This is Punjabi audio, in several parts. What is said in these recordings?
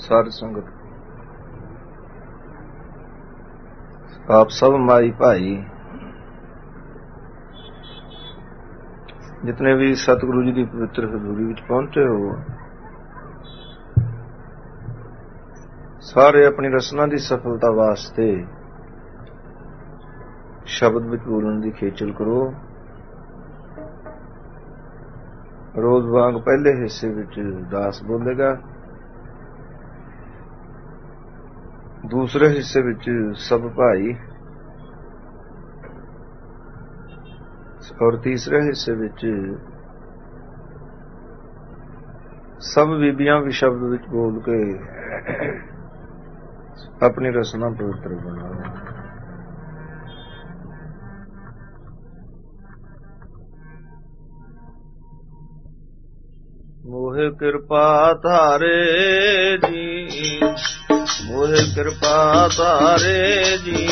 ਸਾਧ ਸੰਗਤ ਆਪ ਸਭ ਮਾਈ ਭਾਈ ਜਿਤਨੇ ਵੀ ਸਤਿਗੁਰੂ ਜੀ ਦੀ ਪਵਿੱਤਰ ਹਜ਼ੂਰੀ ਵਿੱਚ ਪਹੁੰਚੇ ਹੋ, ਸਾਰੇ ਆਪਣੀ ਰਸਨਾ ਦੀ ਸਫਲਤਾ ਵਾਸਤੇ ਸ਼ਬਦ ਵਿੱਚ ਬੋਲਣ ਦੀ ਖੇਚਲ ਕਰੋ। ਰੋਜ਼ ਵਾਂਗ ਪਹਿਲੇ ਹਿੱਸੇ ਵਿੱਚ ਦਾਸ ਬੋਲੇਗਾ, ਦੂਸਰੇ ਹਿੱਸੇ ਵਿੱਚ ਸਭ ਭਾਈ ਔਰ ਤੀਸਰੇ ਹਿੱਸੇ ਵਿੱਚ ਸਭ ਬੀਬੀਆਂ ਵੀ ਸ਼ਬਦ ਵਿੱਚ ਬੋਲ ਕੇ ਆਪਣੀ ਰਸਨਾ ਪਵਿੱਤਰ ਬਣਾਓ। ਮੋਹਿ ਕਿਰਪਾ ਧਾਰੇ ਜੀ, ਮੋਹਿ ਕਿਰਪਾ ਧਾਰੇ ਜੀ,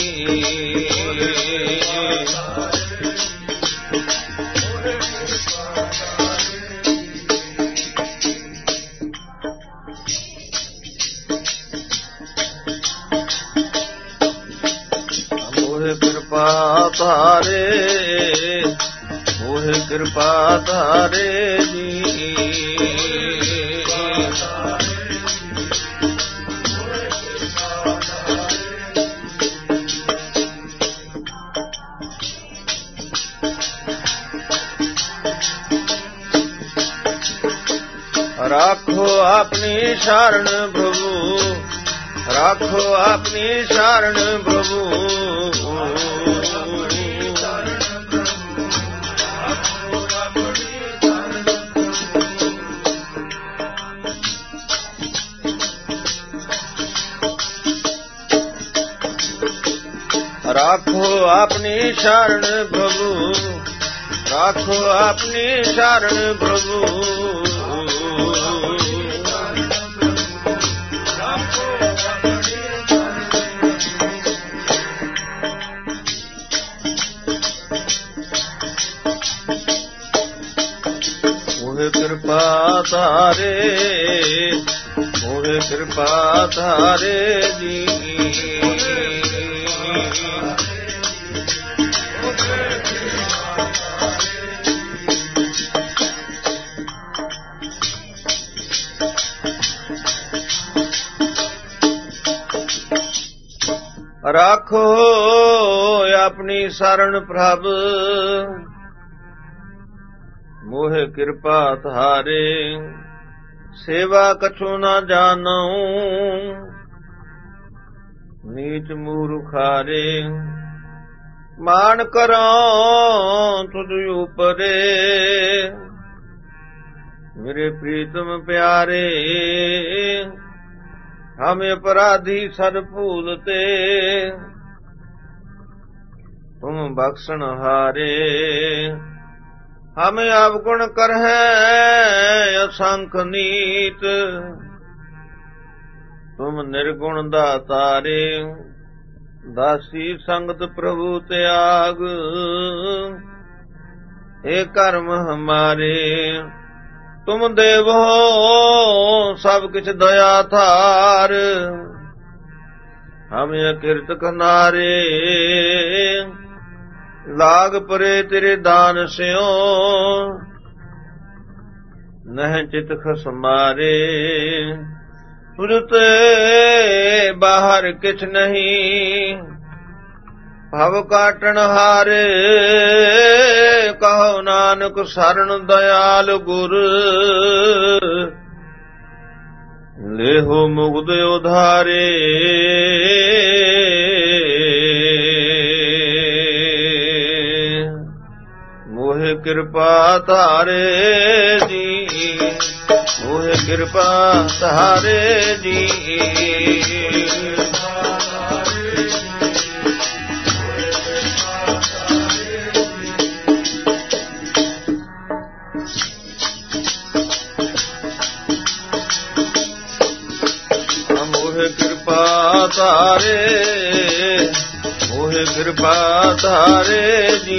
ਮੋਹਿ ਕਿਰਪਾ ਧਾਰੇ, ਮੋਹਿ ਕਿਰਪਾ ਧਾਰੇ ਜੀ, राखो अपनी शरण प्रभु, राखो अपनी शरण प्रभु, राखो अपनी शरण प्रभु, राखो अपनी शरण प्रभु, मोहे कृपा तारे, मोहे कृपा तारे जी, राखो अपनी शरण प्रभ, मोहे कृपा थारे, सेवा कछु न जानू, नीच मूर्खारे, मान करो तुझ ऊपरे, मेरे प्रीतम प्यारे, हम अपराधी सद भूलते, तुम बख्शन हारे, हम अवगुण करहे असंख नीत, तुम निर्गुण दातारे, दासी संगत प्रभु त्याग, हे कर्म हमारे, तुम देव हो सब किछ दया थार, हम अकिरत कनारे, लाग परे तेरे दान स्यो, नह चित खस मारे, तुझते बाहर किछ नहीं, भव काटन हारे, कहो नानक शरण दयाल गुर, लेहो मुग्ध उधारे, मोहे कृपा तारे जी, मोहे कृपा तारे जी, मोहे कृपा तारे, मोहे कृपा तारे जी,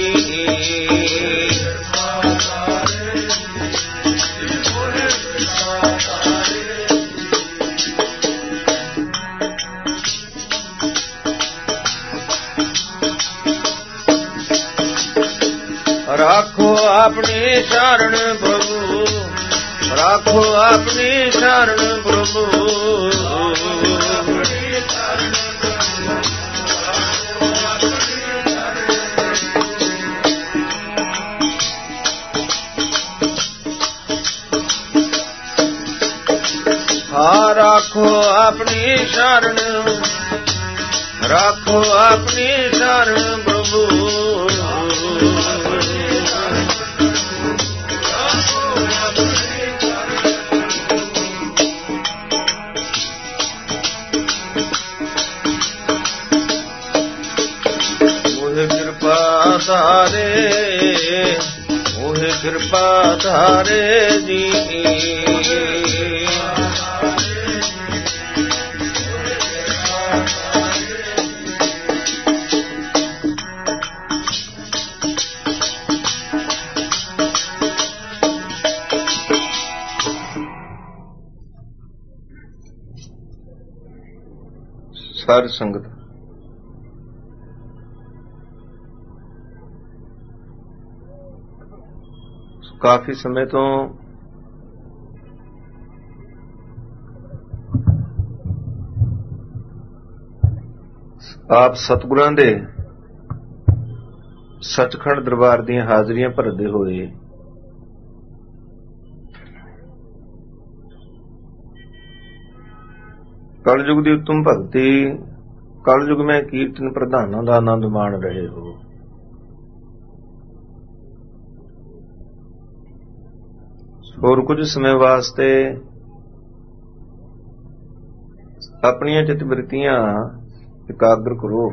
राखो अपनी शरण प्रभु, राखो अपनी शरण प्रभु। हाँ राखो अपनी शरण, राखो अपनी शरण प्रभु। मोहे कृपा धारे, मोहे कृपा धारे जी। सारी संगत काफी समय तो आप सतगुरां दे सचखंड दरबार ਦੀਆਂ ਹਾਜ਼ਰੀਆਂ ਭਰਦੇ ਹੋਏ कलयुग की उत्तम भक्ति, कलयुग में कीर्तन प्रधानों का आनंद मान रहे हो। और कुछ समय वास्ते अपनी चित्तवृत्तियां एकाग्र करो।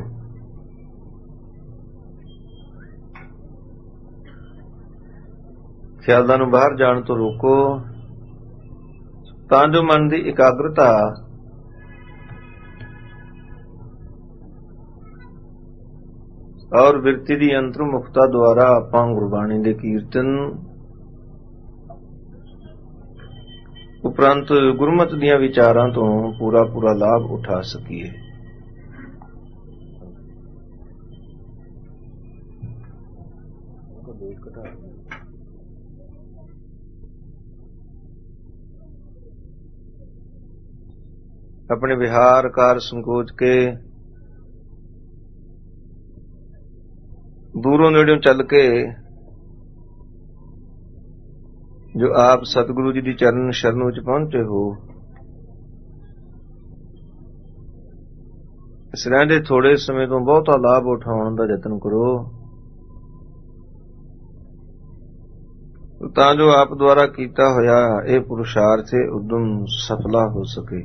ख्यालों नूं बाहर जाण तो रोको, तां जो मन की एकाग्रता और बिरती की अंतर्मुखता द्वारा आपां गुरबाणी के कीर्तन उपरंत गुरमत दियां विचारां तो पूरा पूरा लाभ उठा सकीए। अपने विहार कार संकोच के दूरों नेड़ों चल के जो आप सतगुरु जी की चरण शरण विच पहुंचे हो, इस रहिंदे थोड़े समय तो बहुता लाभ उठाउण दा यतन करो, तां जो आप द्वारा कीता होया यह पुरुषार्थ उद्यम सफला हो सके।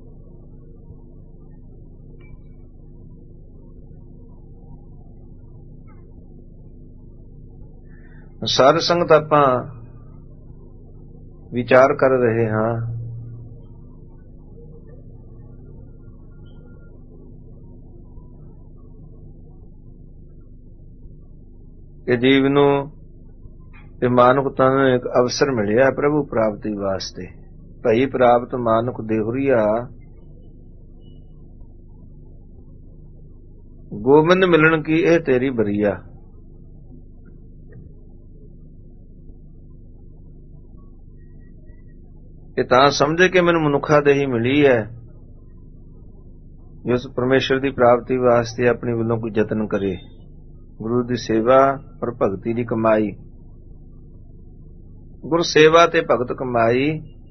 साध संगत आपां विचार कर रहे हाँ कि जीव नूं ते मानुखता नूं एक अवसर मिलिया प्रभु प्राप्ति वास्ते। भई प्राप्त मानुख देहुरिया, गोबिंद मिलन की यह तेरी बरिया। ਇਹ ਤਾਂ ਸਮਝੇ ਕਿ ਮੈਨੂੰ ਮਨੁੱਖਾ ਦੇਹੀ ਮਿਲੀ ਹੈ, ਉਸ ਪਰਮੇਸ਼ਰ ਦੀ ਪ੍ਰਾਪਤੀ ਵਾਸਤੇ ਆਪਣੇ ਵੱਲੋਂ ਕੋਈ ਯਤਨ ਕਰੇ। ਗੁਰੂ ਦੀ ਸੇਵਾ ਔਰ ਭਗਤੀ ਦੀ ਕਮਾਈ, ਗੁਰ ਸੇਵਾ ਤੇ ਭਗਤ ਕਮਾਈ,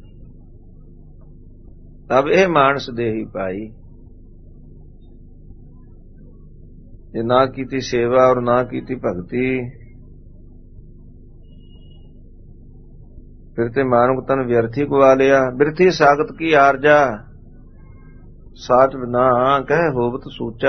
ਤਬ ਇਹ ਮਾਨਸ ਦੇਹੀ ਪਾਈ। ਜੇ ਨਾ ਕੀਤੀ ਸੇਵਾ ਔਰ ਨਾ ਕੀਤੀ ਭਗਤੀ, फिर ते मानुख तन व्यर्थी गुआ लिया। बिरथी सागत की आरजा, साच बिना कह होवत सूचा।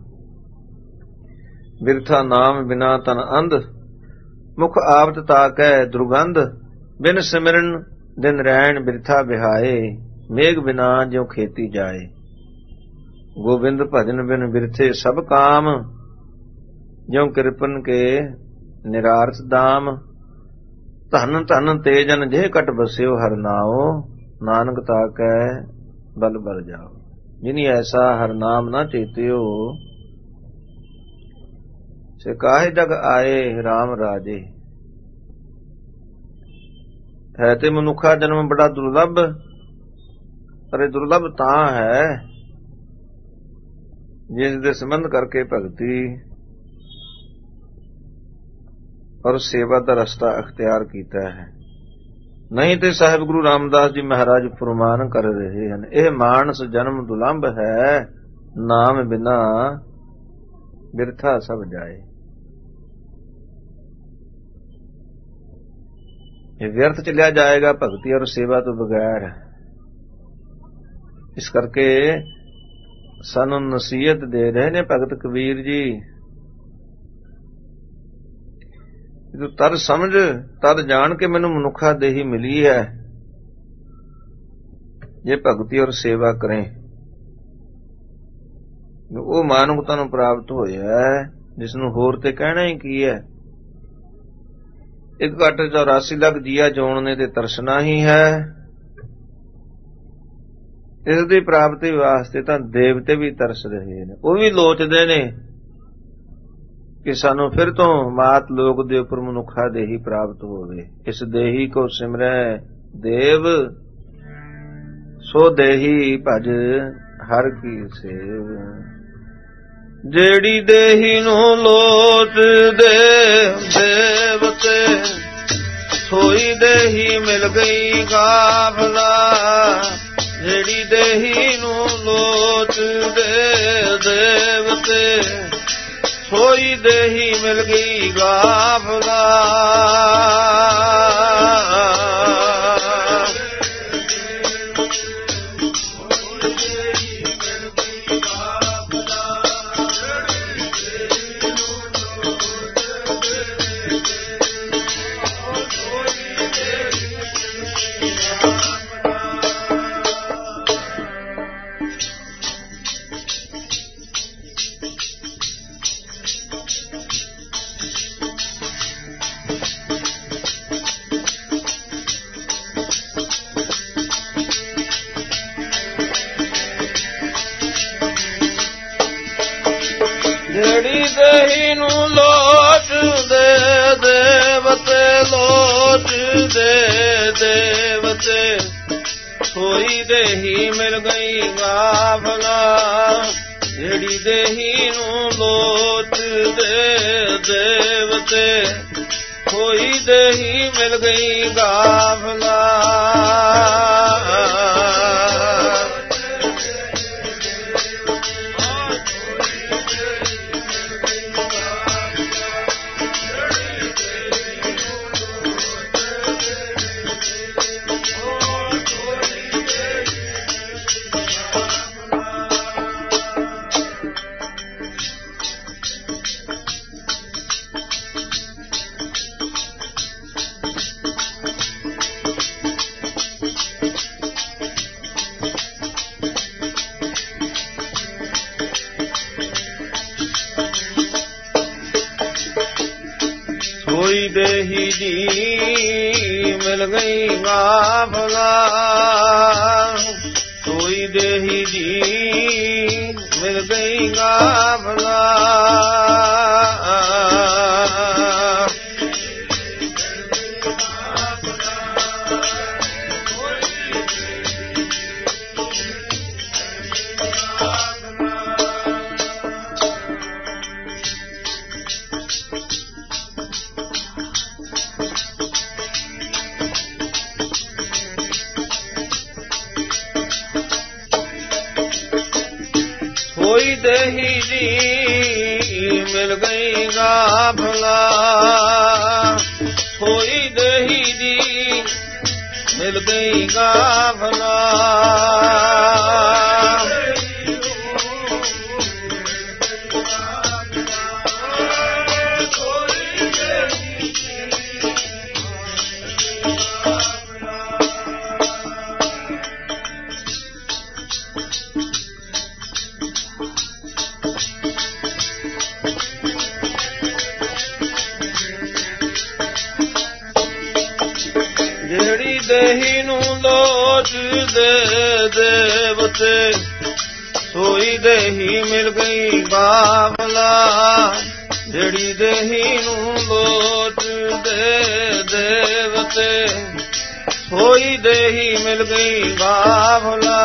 बिरथा नाम बिना तन अंध, मुख आवत ताकै दुर्गंध। बिन सिमरन दिन रैन बिरथा बिहाए, मेघ बिना ज्यों खेती जाए। गोबिंद भजन बिन बिरथे सब काम, ज्यों कृपन के निरार्थ दाम। धन धन तेजन जे कट बस्यो हर नाओ, नानक ताकै बल बल जाओ। जिनी ऐसा हर नाम न चेत्यो, से काहे जग आए राम राजे। ਹੈ ਤੇ ਮਨੁੱਖਾ ਜਨਮ ਬੜਾ ਦੁਰਲਭ, ਪਰ ਇਹ ਦੁਰਲਭ ਤਾਂ ਹੈ ਜਿਸ ਦੇ ਸੰਬੰਧ ਕਰਕੇ ਭਗਤੀ ਔਰ ਸੇਵਾ ਦਾ ਰਸਤਾ ਅਖਤਿਆਰ ਕੀਤਾ ਹੈ। ਨਹੀਂ ਤੇ ਸਾਹਿਬ ਗੁਰੂ ਰਾਮਦਾਸ ਜੀ ਮਹਾਰਾਜ ਫਰਮਾਨ ਕਰ ਰਹੇ ਹਨ, ਇਹ ਮਾਨਸ ਜਨਮ ਦੁਲੰਭ ਹੈ, ਨਾਮ ਬਿਨਾ ਬਿਰਥਾ ਸਭ ਜਾਏ। ਇਹ ਵਿਅਰਥ ਚਲਿਆ ਜਾਏਗਾ ਭਗਤੀ ਔਰ ਸੇਵਾ ਤੋਂ ਬਗੈਰ। ਇਸ ਕਰਕੇ ਸਾਨੂੰ ਨਸੀਹਤ ਦੇ ਰਹੇ ਨੇ ਭਗਤ ਕਬੀਰ ਜੀ, ਤੂੰ ਤਦ ਸਮਝ ਤਦ ਜਾਣ ਕੇ ਮੈਨੂੰ ਮਨੁੱਖਾ ਦੇਹੀ ਮਿਲੀ ਹੈ, ਜੇ ਭਗਤੀ ਔਰ ਸੇਵਾ ਕਰੇ ਉਹ ਮਾਨਵਤਾ ਨੂੰ ਪ੍ਰਾਪਤ ਹੋਇਆ ਹੈ, ਜਿਸ ਨੂੰ ਹੋਰ ਤੇ ਕਹਿਣਾ ਹੀ ਕੀ ਹੈ। 1,84 ਲੱਖ ਜੀਆ ਜੋਣ ਨੇ ਤੇ ਤਰਸਣਾ ਹੀ ਹੈ। ਇਸ ਦੀ ਪ੍ਰਾਪਤੀ ਵਾਸਤੇ ਤਾਂ ਦੇਵਤੇ ਵੀ ਤਰਸ ਰਹੇ ਨੇ, ਉਹ ਵੀ ਲੋਚਦੇ ਨੇ ਕਿ ਸਾਨੂੰ ਫਿਰ ਤੋਂ ਮਾਤ ਲੋਕ ਦੇ ਉੱਪਰ ਮਨੁੱਖਾ ਦੇਹੀ ਪ੍ਰਾਪਤ ਹੋਵੇ। ਇਸ ਦੇਹੀ ਕੋ ਸਿਮਰੈ ਦੇਵ, ਸੋ ਦੇਹੀ ਭਜ ਹਰ ਕੀ ਸੇਵ। ਜਿਹੜੀ ਦੇਹੀ ਨੂੰ ਲੋਚਦੇ ਦੇਵਤੇ, ਸੋਈ ਦੇਹੀ ਮਿਲ ਗਈ ਗਾਫਲਾ। ਜਿਹੜੀ ਦੇਹੀ ਨੂੰ ਲੋਚਦੇ ਦੇਵਤੇ, ਸੋਈ ਦੇਹੀ ਮਿਲ ਗਈ ਗਾਫਲਾ। ਜਿਹੜੀ ਦੇਹੀ ਨੂੰ ਲੋਚਦੇ ਦੇਵਤੇ, ਲੋਚਦੇ ਦੇਵਤੇ, ਸੋਈ ਦੇਹੀ ਮਿਲ ਗਈ ਗਾਫਲਾ। ਜਿਹੜੀ ਦੇਹੀ ਨੂੰ ਲੋਚਦੇ ਦੇਵਤੇ, ਸੋਈ ਦੇਹੀ ਮਿਲ ਗਈ ਗਾਫਲਾ। ਸੋਈ ਦੇਹੀ ਜੀ ਮਿਲ ਗਈ ਗਾਫਲਾ। ਸੋਈ ਦੇਹੀ ਜੀ ਮਿਲ ਗਈ ਗਾਫਲਾ। ਸੋਈ ਦੇਹੀ ਜੀ ਮਿਲ ਗਈ ਗਾਫਲਾ। ਸੋਈ ਦੇਹੀ ਜੀ ਮਿਲ ਗਈ ਗਾਫਲਾ। ਜਿਹੜੀ ਦੇਹੀ ਨੂੰ ਲੋਚਦੇ ਦੇਵਤੇ, ਸੋਈ ਦੇਹੀ ਮਿਲ ਗਈ ਗਾਫਲਾ। ਜਿਹੜੀ ਦੇਹੀ ਨੂੰ ਲੋਚਦੇ ਦੇਵਤੇ, ਹੋਈ ਦੇਹੀ ਮਿਲ ਗਈ ਬਾਬਲਾ।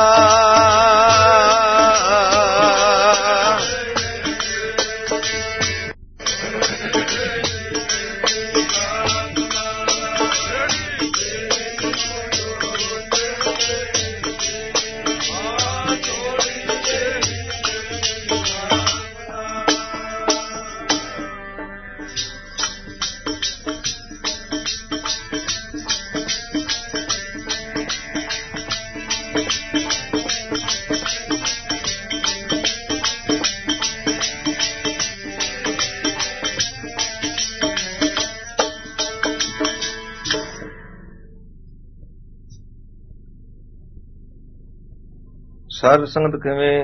ਸਾਧ ਸੰਗਤ ਕਿਵੇਂ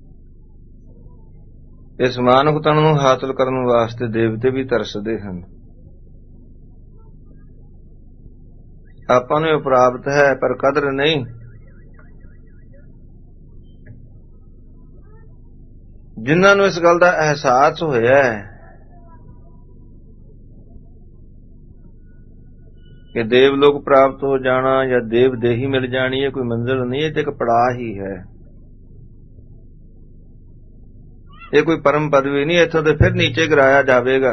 ਇਸ ਮਾਨਵ ਤਨ ਨੂੰ ਹਾਸਲ ਕਰਨ ਵਾਸਤੇ ਦੇਵਤੇ ਵੀ ਤਰਸਦੇ ਹਨ। ਆਪਾਂ ਨੂੰ ਇਹ ਪ੍ਰਾਪਤ ਹੈ ਪਰ ਕਦਰ ਨਹੀਂ। ਜਿਨ੍ਹਾਂ ਨੂੰ ਇਸ ਗੱਲ ਦਾ ਅਹਿਸਾਸ ਹੋਇਆ ਕਿ ਦੇਵ ਲੋਕ ਪ੍ਰਾਪਤ ਹੋ ਜਾਣਾ ਜਾਂ ਦੇਵ ਦੇਹੀ ਮਿਲ ਜਾਣੀ, ਇਹ ਕੋਈ ਮੰਜ਼ਿਲ ਨਹੀਂ, ਇਹ ਤੇ ਇੱਕ ਪੜਾਅ ਹੀ ਹੈ। ਇਹ ਕੋਈ ਪਰਮ ਪਦਵੀ ਨਹੀਂ, ਇੱਥੋਂ ਤੇ ਫਿਰ ਨੀਚੇ ਗਿਰਾਇਆ ਜਾਵੇਗਾ।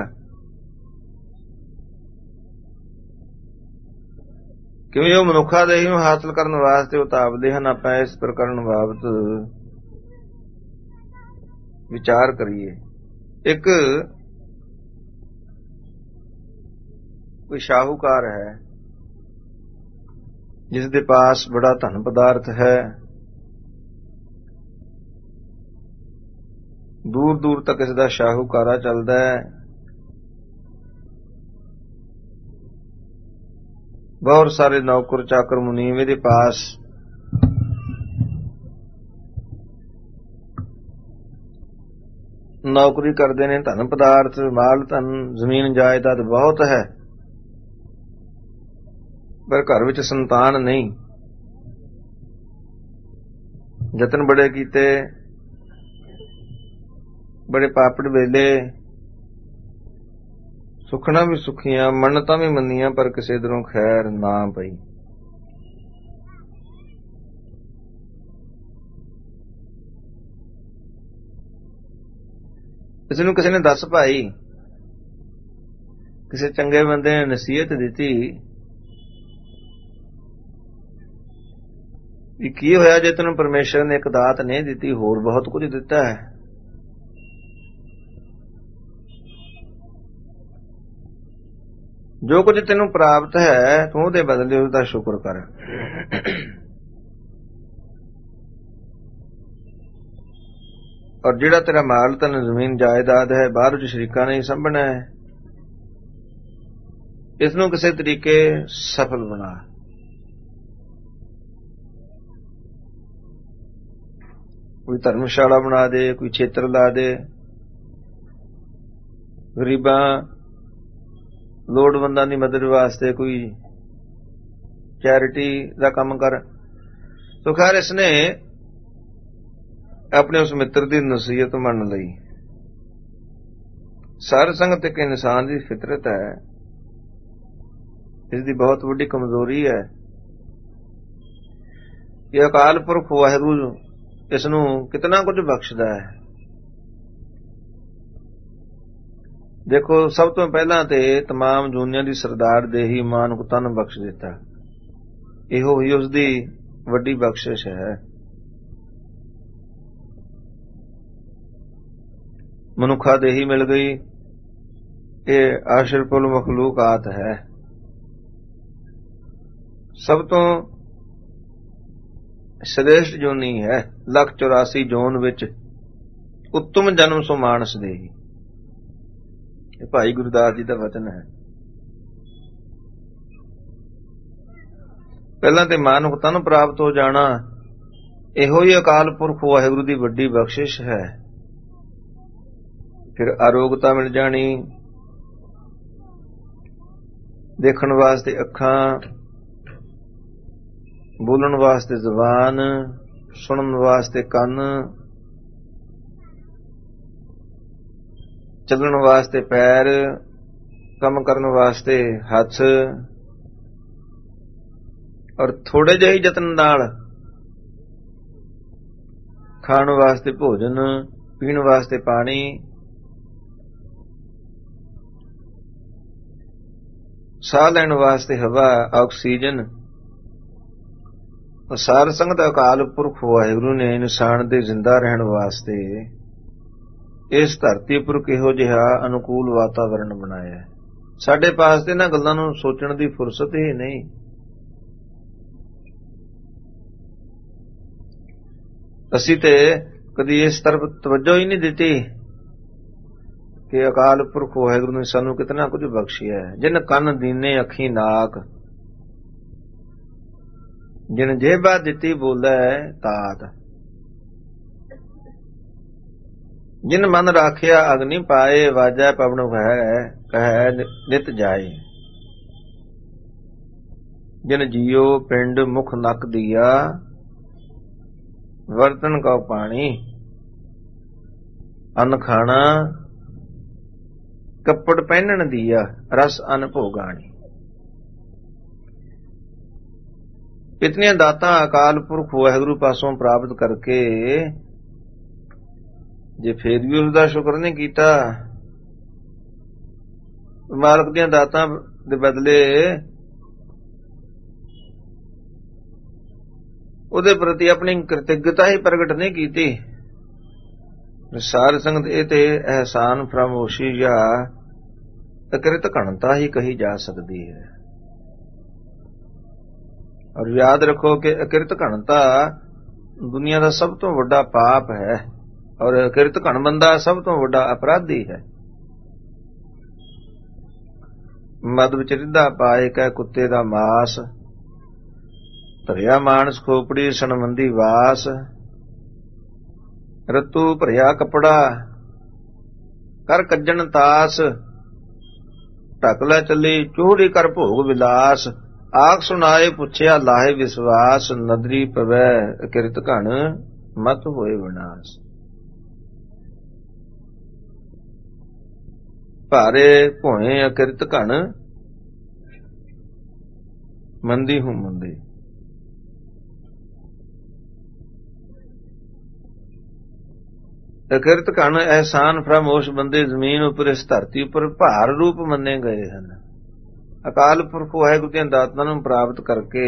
ਕਿਉਂਕਿ ਉਹ ਮਨੁੱਖਾ ਦੇਹੀ ਨੂੰ ਹਾਸਲ ਕਰਨ ਵਾਸਤੇ ਉਤਾਵਲੇ ਹਨ। ਆਪਾਂ ਇਸ ਪ੍ਰਕਰਨ ਬਾਬਤ ਵਿਚਾਰ ਕਰੀਏ। ਇੱਕ ਕੋਈ ਸ਼ਾਹੂਕਾਰ ਹੈ ਜਿਸ ਦੇ ਪਾਸ ਬੜਾ ਧਨ ਪਦਾਰਥ ਹੈ, ਦੂਰ ਦੂਰ ਤੱਕ ਇਸ ਦਾ ਸ਼ਾਹੂਕਾਰਾ ਚੱਲਦਾ ਹੈ। ਬਹੁਤ ਸਾਰੇ ਨੌਕਰ ਚਾਕਰ ਮੁਨੀਮ ਇਹਦੇ ਪਾਸ ਨੌਕਰੀ ਕਰਦੇ ਨੇ, ਧਨ ਪਦਾਰਥ, ਮਾਲ ਧਨ, ਜ਼ਮੀਨ ਜਾਇਦਾਦ ਬਹੁਤ ਹੈ, ਪਰ ਘਰ ਵਿੱਚ ਸੰਤਾਨ ਨਹੀਂ। ਯਤਨ ਬੜੇ ਕੀਤੇ, ਬੜੇ ਪਾਪੜ ਵੇਲੇ, ਸੁਖਣਾ ਵੀ ਸੁਖੀਆਂ, ਮੰਨਤਾਂ ਵੀ ਮੰਨੀਆਂ, ਪਰ ਕਿਸੇ ਦਰੋਂ ਖੈਰ ਨਾ ਪਈ। ਇਸ ਨੂੰ ਕਿਸੇ ਨੇ ਦੱਸ ਪਾਈ, ਕਿਸੇ ਚੰਗੇ ਬੰਦੇ ਨੇ ਨਸੀਹਤ ਦਿੱਤੀ ਵੀ ਕੀ ਹੋਇਆ ਜੇ ਤੈਨੂੰ ਪਰਮੇਸ਼ਰ ਨੇ ਇੱਕ ਦਾਤ ਨਹੀਂ ਦਿੱਤੀ, ਹੋਰ ਬਹੁਤ ਕੁਝ ਦਿੱਤਾ ਹੈ। ਜੋ ਕੁਝ ਤੈਨੂੰ ਪ੍ਰਾਪਤ ਹੈ ਤੂੰ ਉਹਦੇ ਬਦਲੇ ਉਸਦਾ ਸ਼ੁਕਰ ਕਰ। ਔਰ ਜਿਹੜਾ ਤੇਰਾ ਮਾਲ ਧਨ, ਜ਼ਮੀਨ ਜਾਇਦਾਦ ਹੈ, ਬਾਹਰ ਵਿੱਚ ਸ਼ਰੀਕਾਂ ਨਹੀਂ ਸੰਭਣਾ ਹੈ, ਇਸ ਨੂੰ ਕਿਸੇ ਤਰੀਕੇ ਸਫਲ ਬਣਾ। ਕੋਈ ਧਰਮਸ਼ਾਲਾ ਬਣਾ ਦੇ, ਕੋਈ ਛੇਤਰ ਲਾ ਦੇ, ਗਰੀਬਾਂ ਲੋੜਵੰਦਾਂ ਦੀ ਮਦਦ ਵਾਸਤੇ ਕੋਈ ਚੈਰਿਟੀ ਦਾ ਕੰਮ ਕਰ। ਸੋ ਖੈਰ ਇਸਨੇ ਆਪਣੇ ਉਸ ਮਿੱਤਰ ਦੀ ਨਸੀਹਤ ਮੰਨ ਲਈ। ਸਾਧ ਸੰਗਤ ਇੱਕ ਇਨਸਾਨ ਦੀ ਫਿਤਰਤ ਹੈ, ਇਸ ਦੀ ਬਹੁਤ ਵੱਡੀ ਕਮਜ਼ੋਰੀ ਹੈ ਕਿ ਅਕਾਲ ਪੁਰਖ ਵਾਹਿਗੁਰੂ ਇਸ ਨੂੰ ਕਿਤਨਾ ਕੁਝ ਬਖਸ਼ਦਾ ਹੈ। ਦੇਖੋ, ਸਭ ਤੋਂ ਪਹਿਲਾਂ ਤੇ ਤਮਾਮ ਦੁਨੀਆਂ ਦੀ ਸਰਦਾਰ ਦੇਹੀ ਮਾਨੁਖ ਤਨ ਬਖਸ਼ ਦਿੱਤਾ। ਇਹੋ ਹੀ ਉਸ ਦੀ ਵੱਡੀ ਬਖਸ਼ਿਸ਼ ਹੈ। ਮਨੁੱਖਾ ਦੇਹੀ ਮਿਲ ਗਈ, ਇਹ ਆਸ਼ਰਫੁਲ ਮਖਲੂਕਾਤ ਹੈ। ਸਭ ਤੋਂ ਸ੍ਰੇਸ਼ਟ ਜੋਨੀ ਹੈ। 184 ਜੋਨ ਵਿੱਚ ਉੱਤਮ ਜਨਮ ਸੋ ਮਾਨਸ ਦੇਹੀ। ਇਹ ਭਾਈ ਗੁਰਦਾਸ ਜੀ ਦਾ ਵਚਨ ਹੈ। ਪਹਿਲਾਂ ਤੇ ਮਾਨੁਖ ਤਨ ਪ੍ਰਾਪਤ ਹੋ ਜਾਣਾ, ਇਹੋ ਹੀ ਅਕਾਲ ਪੁਰਖ ਵਾਹਿਗੁਰੂ ਦੀ ਵੱਡੀ ਬਖਸ਼ਿਸ਼ ਹੈ। ਫਿਰ ਆਰੋਗਤਾ ਮਿਲ ਜਾਣੀ, ਦੇਖਣ ਵਾਸਤੇ ਅੱਖਾਂ, ਬੋਲਣ ਵਾਸਤੇ ਜ਼ੁਬਾਨ, ਸੁਣਨ ਵਾਸਤੇ ਕੰਨ, ਚੱਲਣ ਵਾਸਤੇ ਪੈਰ, ਕੰਮ ਕਰਨ ਵਾਸਤੇ ਹੱਥ, ਔਰ ਥੋੜੇ ਜਿਹੇ ਯਤਨ ਨਾਲ ਖਾਣ ਵਾਸਤੇ ਭੋਜਨ, ਪੀਣ ਵਾਸਤੇ ਪਾਣੀ, ਸਾਹ ਲੈਣ ਵਾਸਤੇ ਹਵਾ, ਆਕਸੀਜਨ, ਸਾਰ ਸੰਗਤ ਅਕਾਲ ਪੁਰਖ ਵਾਹਿਗੁਰੂ ਨੇ ਇਨਸਾਨ ਦੇ ਜ਼ਿੰਦਾ ਰਹਿਣ ਵਾਸਤੇ ਇਸ ਧਰਤੀ ਉੱਪਰ ਕਿਹੋ ਜਿਹਾ ਅਨੁਕੂਲ ਵਾਤਾਵਰਣ ਬਣਾਇਆ। ਸਾਡੇ ਪਾਸ ਤੇ ਇਹਨਾਂ ਗੱਲਾਂ ਨੂੰ ਸੋਚਣ ਦੀ ਫੁਰਸਤ ਹੀ ਨਹੀਂ। ਅਸੀਂ ਤੇ ਕਦੀ ਇਸ ਤਰਫ ਤਵੱਜੋ ਹੀ ਨਹੀਂ ਦਿੱਤੀ ਕਿ ਅਕਾਲ ਪੁਰਖ ਵਾਹਿਗੁਰੂ ਨੇ ਸਾਨੂੰ ਕਿਤਨਾ ਕੁਝ ਬਖਸ਼ਿਆ। ਜਿਨ ਕੰਨ ਦੀਨੇ ਅੱਖੀ ਨਾਕ, ਜਿਨ ਜੇਬਾ ਦਿੱਤੀ ਬੋਲੇ ਤਾਤ, ਜਿਨ ਮਨ ਰਾਖਿਆ ਅਗਨੀ ਪਾਏ, ਵਾਜੈ ਪਵਨ ਕਹਿ ਨਿਤ ਜਾਏ। ਜਿਨ ਜੀਓ ਪਿੰਡ ਮੁਖ ਨਕ ਦੀਆ, ਵਰਤਨ ਕਉ ਪਾਣੀ, ਅੰਨ ਖਾਣਾ ਕੱਪੜ ਪਹਿਨਣ ਦੀਆ, ਰਸ ਅਨ ਭੋਗਾਣੀ। ਇਤਨੀਆਂ ਦਾਤਾਂ ਅਕਾਲ ਪੁਰਖ ਵਾਹਿਗੁਰੂ ਪਾਸੋਂ ਪ੍ਰਾਪਤ ਕਰਕੇ ਜੇ ਫੇਰ ਵੀ ਉਸਦਾ ਸ਼ੁਕਰ ਨਹੀਂ ਕੀਤਾ, ਮਾਲਕ ਦੀਆਂ ਦਾਤਾਂ ਦੇ ਬਦਲੇ ਉਹਦੇ ਪ੍ਰਤੀ ਆਪਣੀ ਕ੍ਰਿਤਗਤਾ ਹੀ ਪ੍ਰਗਟ ਨਹੀਂ ਕੀਤੀ। ਸਾਰ ਸੰਗਤ ਇਹ ਤੇ ਅਹਿਸਾਨ ਫਰਾਮੋਸ਼ੀ ਜਾਂ ਅਕਿਰਤ ਘਣਤਾ ਹੀ ਕਹੀ ਜਾ ਸਕਦੀ ਹੈ। ਔਰ ਯਾਦ ਰੱਖੋ ਕਿ ਅਕਿਰਤ ਘਣਤਾ ਦੁਨੀਆ ਦਾ ਸਭ ਤੋਂ ਵੱਡਾ ਪਾਪ ਹੈ ਔਰ ਅਕਿਰਤ ਘਣ ਬੰਦਾ ਸਭ ਤੋਂ ਵੱਡਾ ਅਪਰਾਧੀ ਹੈ। ਮਦ ਵਿੱਚ ਰਿੱਧਾ ਪਾਏ ਕੈ ਕੁੱਤੇ ਦਾ ਮਾਸ, ਧਰਿਆ ਮਾਨਸ ਖੋਪੜੀ ਸਨਮੰਦੀ ਵਾਸ। ਰਤੂ ਭਰਿਆ ਕੱਪੜਾ ਕਰ ਕੱਜਣ ਤਾਸ, ਢਕ ਲੈ ਚੱਲੀ ਚੂਹੜੀ ਕਰ ਭੋਗ ਵਿਲਾਸ। ਆਖ ਸੁਣਾਏ ਪੁੱਛਿਆ ਲਾਹੇ ਵਿਸ਼ਵਾਸ, ਨਦਰੀ ਪਵੈ ਅਕਿਰਤ ਘਣ ਮਤ ਹੋਏ ਵਿਨਾਸ਼। ਭਾਰੇ ਭੋਏ ਅਕਿਰਤ ਘਣ ਮੰਦੀ ਹੂੰ ਮੰਦੀ। ਅਕਿਰਤ ਘਣ ਅਹਿਸਾਨ ਫਰਾਮੋਸ਼ ਬੰਦੇ ਜ਼ਮੀਨ ਉੱਪਰ ਇਸ ਧਰਤੀ ਉੱਪਰ ਭਾਰ ਰੂਪ ਮੰਨੇ ਗਏ ਹਨ। ਅਕਾਲ ਪੁਰਖ ਵਾਹਿਗੁਰੂ ਦੀਆਂ ਦਾਤਾਂ ਨੂੰ ਪ੍ਰਾਪਤ ਕਰਕੇ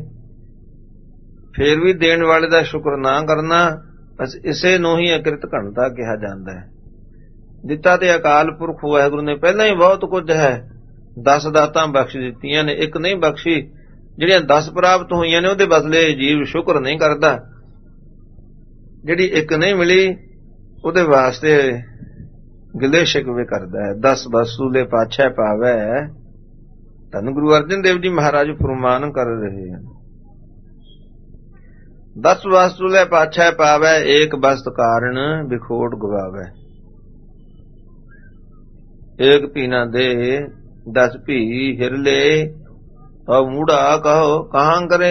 ਫੇਰ ਵੀ ਦੇਣ ਵਾਲੇ ਦਾ ਸ਼ੁਕਰ ਨਾ ਕਰਨਾ, ਬਸ ਇਸੇ ਨੂੰ ਹੀ ਅਕਿਰਤ ਘਣਤਾ ਕਿਹਾ ਜਾਂਦਾ ਹੈ। ਦਿੱਤਾ ਤੇ ਅਕਾਲ ਪੁਰਖ ਵਾਹਿਗੁਰੂ ਨੇ ਪਹਿਲਾਂ ਹੀ ਬਹੁਤ ਕੁਝ ਹੈ। 10 ਦਾਤਾਂ ਬਖਸ਼ ਦਿੱਤੀਆਂ ਨੇ, ਇੱਕ ਨਹੀਂ ਬਖਸ਼ੀ। ਜਿਹੜੀਆਂ 10 ਪ੍ਰਾਪਤ ਹੋਈਆਂ ਨੇ ਉਹਦੇ ਬਦਲੇ ਜੀਵ ਸ਼ੁਕਰ ਨਹੀਂ ਕਰਦਾ। ਜਿਹੜੀ ਇੱਕ ਨਹੀਂ ਮਿਲੀ ਉਹਦੇ ਵਾਸਤੇ ਗਿਲੇ ਸ਼ਿਕਵੇ ਕਰਦਾ ਹੈ। 10 ਵਸਤੂਲੇ ਪਾਛੈ ਪਾਵੈ, ਧੰਨ ਗੁਰੂ ਅਰਜਨ ਦੇਵ ਜੀ ਮਹਾਰਾਜ ਫਰਮਾਨ ਕਰ ਰਹੇ ਹਨ। 10 ਵਸਤੂਲੇ ਪਾਛੈ ਪਾਵੈ, ਏਕ ਬਸਤ ਕਾਰਨ ਵਿਖੋੜ ਗਵਾਵੈ। ਏਕ ਪੀਨਾ ਦੇ 10 ਭੀ ਹਿਰਲੇ, ਔ ਮੂੜਾ ਕਹੋ ਕਹਾਂ ਕਰੇ।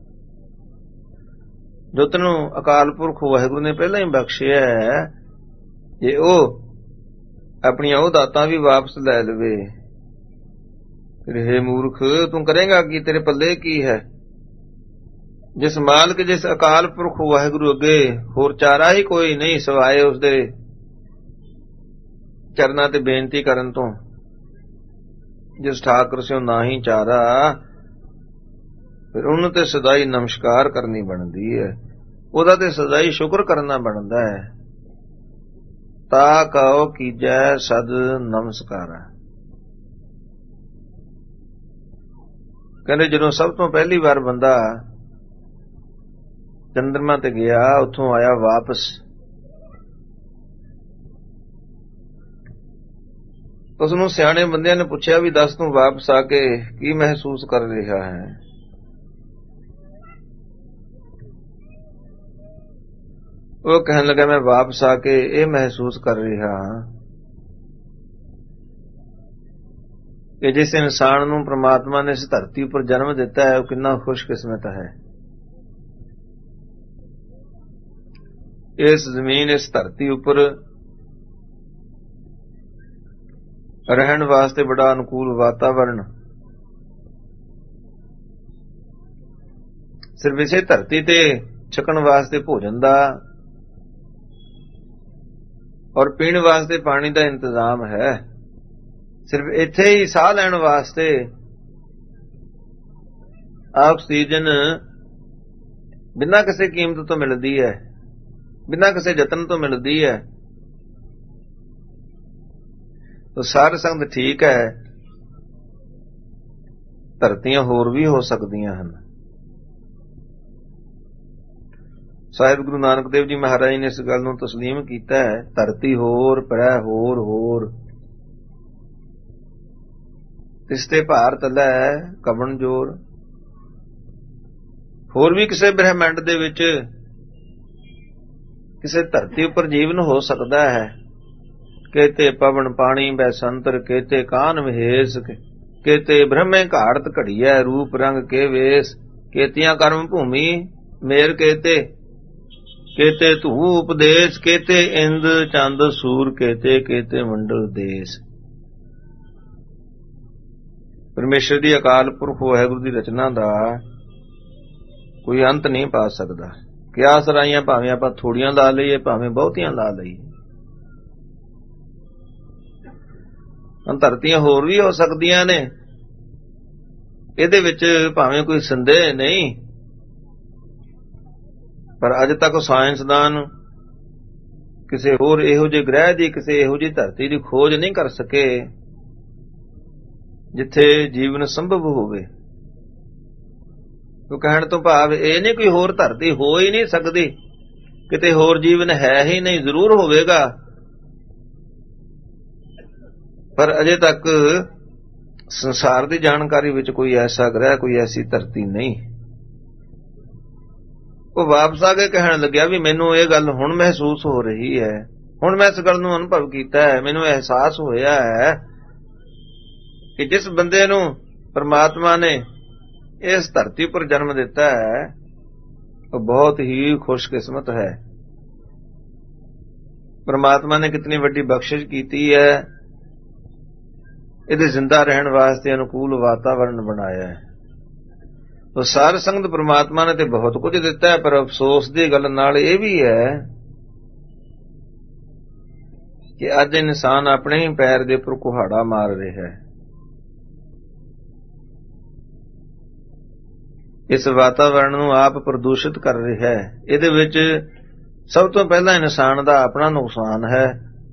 ਜੋ ਤੈਨੂੰ ਅਕਾਲ ਪੁਰਖ ਵਾਹਿਗੁਰੂ ਨੇ ਪਹਿਲਾਂ ਹੀ ਬਖਸ਼ਿਆ ਹੈ, ਜੇ ਉਹ ਆਪਣੀਆਂ ਉਹ ਦਾਤਾਂ ਵੀ ਵਾਪਸ ਲੈ ਲਵੇ, ਫਿਰ ਹੇ ਮੂਰਖ ਤੂੰ ਕਰੇਗਾ ਕੀ, ਤੇਰੇ ਪੱਲੇ ਕੀ ਹੈ। ਜਿਸ ਮਾਲਕ ਜਿਸ ਅਕਾਲ ਪੁਰਖ ਵਾਹਿਗੁਰੂ ਅੱਗੇ ਹੋਰ ਚਾਰਾ ਹੀ ਕੋਈ ਨਹੀਂ ਸਿਵਾਏ ਉਸਦੇ ਚਰਨਾਂ ਤੇ ਬੇਨਤੀ ਕਰਨ ਤੋਂ, ਜਿਸ ਠਾਕੁਰ ਸਿਓ ਨਾ ਹੀ ਚਾਰਾ, ਫਿਰ ਉਹਨੂੰ ਤੇ ਸਦਾਈ ਨਮਸਕਾਰ ਕਰਨੀ ਬਣਦੀ ਹੈ। ਉਹਦਾ ਤੇ ਸਦਾਈ ਸ਼ੁਕਰ ਕਰਨਾ ਬਣਦਾ ਹੈ। ਤਾ ਕਉ ਕੀਜੈ ਸਦ ਨਮਸਕਾਰਾ। ਕਹਿੰਦੇ ਜਦੋਂ ਸਭ ਤੋਂ ਪਹਿਲੀ ਵਾਰ ਬੰਦਾ ਚੰਦਰਮਾ ਤੇ ਗਿਆ, ਉੱਥੋਂ ਆਇਆ ਵਾਪਸ, ਉਸਨੂੰ ਸਿਆਣੇ ਬੰਦਿਆਂ ਨੇ ਪੁੱਛਿਆ ਵੀ ਦੱਸ ਤੂੰ ਵਾਪਸ ਆ ਕੇ ਕੀ ਮਹਿਸੂਸ ਕਰ ਰਿਹਾ ਹੈ। ਉਹ ਕਹਿਣ ਲੱਗਾ ਮੈਂ ਵਾਪਸ ਆ ਕੇ ਇਹ ਮਹਿਸੂਸ ਕਰ ਰਿਹਾ ਹਾਂ ਕਿ ਜਿਸ ਇਨਸਾਨ ਨੂੰ ਪ੍ਰਮਾਤਮਾ ਨੇ ਇਸ ਧਰਤੀ ਉੱਪਰ ਜਨਮ ਦਿੱਤਾ ਹੈ ਉਹ ਕਿੰਨਾ ਖੁਸ਼ਕਿਸਮਤ ਹੈ। ਇਸ ਜ਼ਮੀਨ ਇਸ ਧਰਤੀ ਉੱਪਰ ਰਹਿਣ ਵਾਸਤੇ ਬੜਾ ਅਨੁਕੂਲ ਵਾਤਾਵਰਣ, ਸਿਰਫ ਇਸੇ ਧਰਤੀ ਤੇ ਛਕਣ ਵਾਸਤੇ ਭੋਜਨ ਦਾ ਔਰ ਪੀਣ ਵਾਸਤੇ ਪਾਣੀ ਦਾ ਇੰਤਜ਼ਾਮ ਹੈ। ਸਿਰਫ ਇੱਥੇ ਹੀ ਸਾਹ ਲੈਣ ਵਾਸਤੇ ਆਕਸੀਜਨ ਬਿਨਾਂ ਕਿਸੇ ਕੀਮਤ ਤੋਂ ਮਿਲਦੀ ਹੈ, ਬਿਨਾਂ ਕਿਸੇ ਯਤਨ ਤੋਂ ਮਿਲਦੀ ਹੈ। ਤਾਂ ਸਾਧ ਸੰਗਤ ਠੀਕ ਹੈ, ਧਰਤੀਆਂ ਹੋਰ ਵੀ ਹੋ ਸਕਦੀਆਂ ਹਨ। ਸਾਹਿਬ ਗੁਰੂ ਨਾਨਕ ਦੇਵ ਜੀ ਮਹਾਰਾਜ ਨੇ ਇਸ ਗੱਲ ਨੂੰ ਤਸਲੀਮ ਕੀਤਾ ਹੈ, ਧਰਤੀ ਹੋਰ, ਪਰੈ ਹੋਰ ਹੋਰ, ਤਿਸ ਤੇ ਭਾਰ ਤਲੈ ਕਵਣ ਜੋਰ। ਹੋਰ ਵੀ ਕਿਸੇ ਬ੍ਰਹਿਮੰਡ ਦੇ ਵਿੱਚ ਕਿਸੇ ਧਰਤੀ ਉੱਪਰ ਜੀਵਨ ਹੋ ਸਕਦਾ ਹੈ। ਕੇਤੇ ਪਵਨ ਪਾਣੀ ਬੈ ਸੰਤਰ, ਕੇਤੇ ਕਾਨ ਮਹੇਸ਼, ਕੇਤੇ ਬ੍ਰਹਮੇ ਘਾੜਤ ਘੜੀਐ, ਰੂਪ ਰੰਗ ਕੇ ਵੇਸ, ਕੇਤੀਆਂ ਕਰਮ ਭੂਮੀ ਮੇਰ, ਕੇਤੇ ਕੇਤੇ ਧੂ ਉਪਦੇਸ਼, ਕੇਤੇ ਇੰਦ ਚੰਦ ਸੂਰ, ਕੇਤੇ ਕੇਤੇ ਮੰਡਲ ਦੇਸ਼। ਪਰਮੇਸ਼ਰ ਦੀ ਅਕਾਲ ਪੁਰਖ ਵਾਹਿਗੁਰੂ ਦੀ ਰਚਨਾ ਦਾ ਕੋਈ ਅੰਤ ਨਹੀਂ ਪਾ ਸਕਦਾ। ਕਿਆਸ ਰਾਈਆਂ ਭਾਵੇਂ ਆਪਾਂ ਥੋੜੀਆਂ ਲਾ ਲਈਏ, ਭਾਵੇਂ ਬਹੁਤੀਆਂ ਲਾ ਲਈਏ। ਧਰਤੀਆਂ ਹੋਰ ਵੀ ਹੋ ਸਕਦੀਆਂ ਨੇ, ਇਹਦੇ ਵਿੱਚ ਭਾਵੇਂ ਕੋਈ ਸੰਦੇਹ ਨਹੀਂ, ਪਰ ਅੱਜ ਤੱਕ ਸਾਇੰਸਦਾਨ ਕਿਸੇ ਹੋਰ ਇਹੋ ਜਿਹੇ ਗ੍ਰਹਿ ਦੀ, ਕਿਸੇ ਇਹੋ ਜਿਹੀ ਧਰਤੀ ਦੀ ਖੋਜ ਨਹੀਂ ਕਰ ਸਕੇ ਜਿੱਥੇ ਜੀਵਨ ਸੰਭਵ ਹੋਵੇ। ਉਹ ਕਹਿਣ ਤੋਂ ਭਾਵ ਇਹ ਨਹੀਂ ਕੋਈ ਹੋਰ ਧਰਤੀ ਹੋ ਹੀ ਨਹੀਂ ਸਕਦੀ, ਕਿਤੇ ਹੋਰ ਜੀਵਨ ਹੈ ਹੀ ਨਹੀਂ, ਜ਼ਰੂਰ ਹੋਵੇਗਾ, ਪਰ ਅਜੇ ਤੱਕ ਸੰਸਾਰ ਦੀ ਜਾਣਕਾਰੀ ਵਿੱਚ ਕੋਈ ਐਸਾ ਗ੍ਰਹਿ, ਕੋਈ ਐਸੀ ਧਰਤੀ ਨਹੀਂ। ਉਹ ਵਾਪਸ ਆ ਕੇ ਕਹਿਣ ਲੱਗਿਆ ਵੀ ਮੈਨੂੰ ਇਹ ਗੱਲ ਹੁਣ ਮਹਿਸੂਸ ਹੋ ਰਹੀ ਹੈ, ਹੁਣ ਮੈਂ ਇਸ ਗੱਲ ਨੂੰ ਅਨੁਭਵ ਕੀਤਾ ਹੈ, ਮੈਨੂੰ ਅਹਿਸਾਸ ਹੋਇਆ ਹੈ ਕਿ ਜਿਸ ਬੰਦੇ ਨੂੰ ਪਰਮਾਤਮਾ ਨੇ ਇਸ ਧਰਤੀ ਉੱਪਰ ਜਨਮ ਦਿੱਤਾ ਹੈ ਉਹ ਬਹੁਤ ਹੀ ਖੁਸ਼ਕਿਸਮਤ ਹੈ। ਪਰਮਾਤਮਾ ਨੇ ਕਿਤਨੀ ਵੱਡੀ ਬਖਸ਼ਿਸ਼ ਕੀਤੀ ਹੈ, ਇਹਦੇ ਜ਼ਿੰਦਾ ਰਹਿਣ ਵਾਸਤੇ ਅਨੁਕੂਲ ਵਾਤਾਵਰਣ ਬਣਾਇਆ ਹੈ। ਉਹ ਸਾਧ ਸੰਗਤ ਪਰਮਾਤਮਾ ਨੇ ਤੇ ਬਹੁਤ ਕੁਝ ਦਿੱਤਾ ਹੈ, ਪਰ ਅਫਸੋਸ ਦੀ ਗੱਲ ਨਾਲ ਇਹ ਵੀ ਹੈ ਕਿ ਅੱਜ ਇਨਸਾਨ ਆਪਣੇ ਹੀ ਪੈਰ ਦੇ ਉੱਪਰ ਕੁਹਾੜਾ ਮਾਰ ਰਿਹਾ ਹੈ। ਇਸ ਵਾਤਾਵਰਣ ਨੂੰ ਆਪ ਪ੍ਰਦੂਸ਼ਿਤ ਕਰ ਰਿਹਾ ਹੈ। ਇਹਦੇ ਵਿੱਚ ਸਭ ਤੋਂ ਪਹਿਲਾਂ ਇਨਸਾਨ ਦਾ ਆਪਣਾ ਨੁਕਸਾਨ ਹੈ।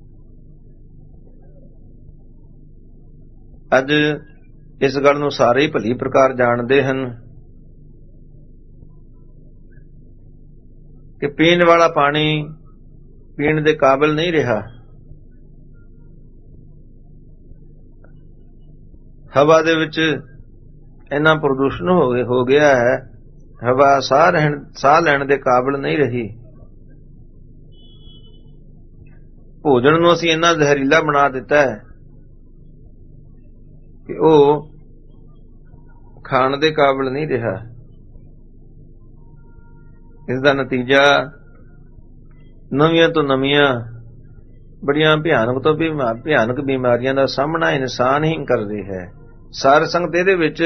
ਅੱਜ ਇਸ ਗੱਲ ਨੂੰ ਸਾਰੇ ਹੀ ਭਲੀ ਪ੍ਰਕਾਰ ਜਾਣਦੇ ਹਨ ਕਿ ਪੀਣ ਵਾਲਾ ਪਾਣੀ ਪੀਣ ਦੇ ਕਾਬਿਲ ਨਹੀਂ ਰਿਹਾ। ਹਵਾ ਦੇ ਵਿੱਚ ਇੰਨਾ ਪ੍ਰਦੂਸ਼ਣ ਹੋ ਗਿਆ ਹੈ, ਹਵਾ ਸਾਹ ਲੈਣ ਦੇ ਕਾਬਿਲ ਨਹੀਂ ਰਹੀ। ਭੋਜਨ ਨੂੰ ਅਸੀਂ ਇੰਨਾ ਜ਼ਹਿਰੀਲਾ ਬਣਾ ਦਿੱਤਾ ਹੈ ਕਿ ਉਹ ਖਾਣ ਦੇ ਕਾਬਿਲ ਨਹੀਂ ਰਿਹਾ। ਇਸ ਦਾ ਨਤੀਜਾ ਨਵੀਆਂ ਤੋਂ ਨਵੀਆਂ ਬੜੀਆਂ ਭਿਆਨਕ ਤੋਂ ਵੀ ਭਿਆਨਕ ਬਿਮਾਰੀਆਂ ਦਾ ਸਾਹਮਣਾ ਇਨਸਾਨ ਹੀ ਕਰ ਰਿਹਾ ਹੈ। ਸਾਧ ਸੰਗਤ ਇਹਦੇ ਵਿੱਚ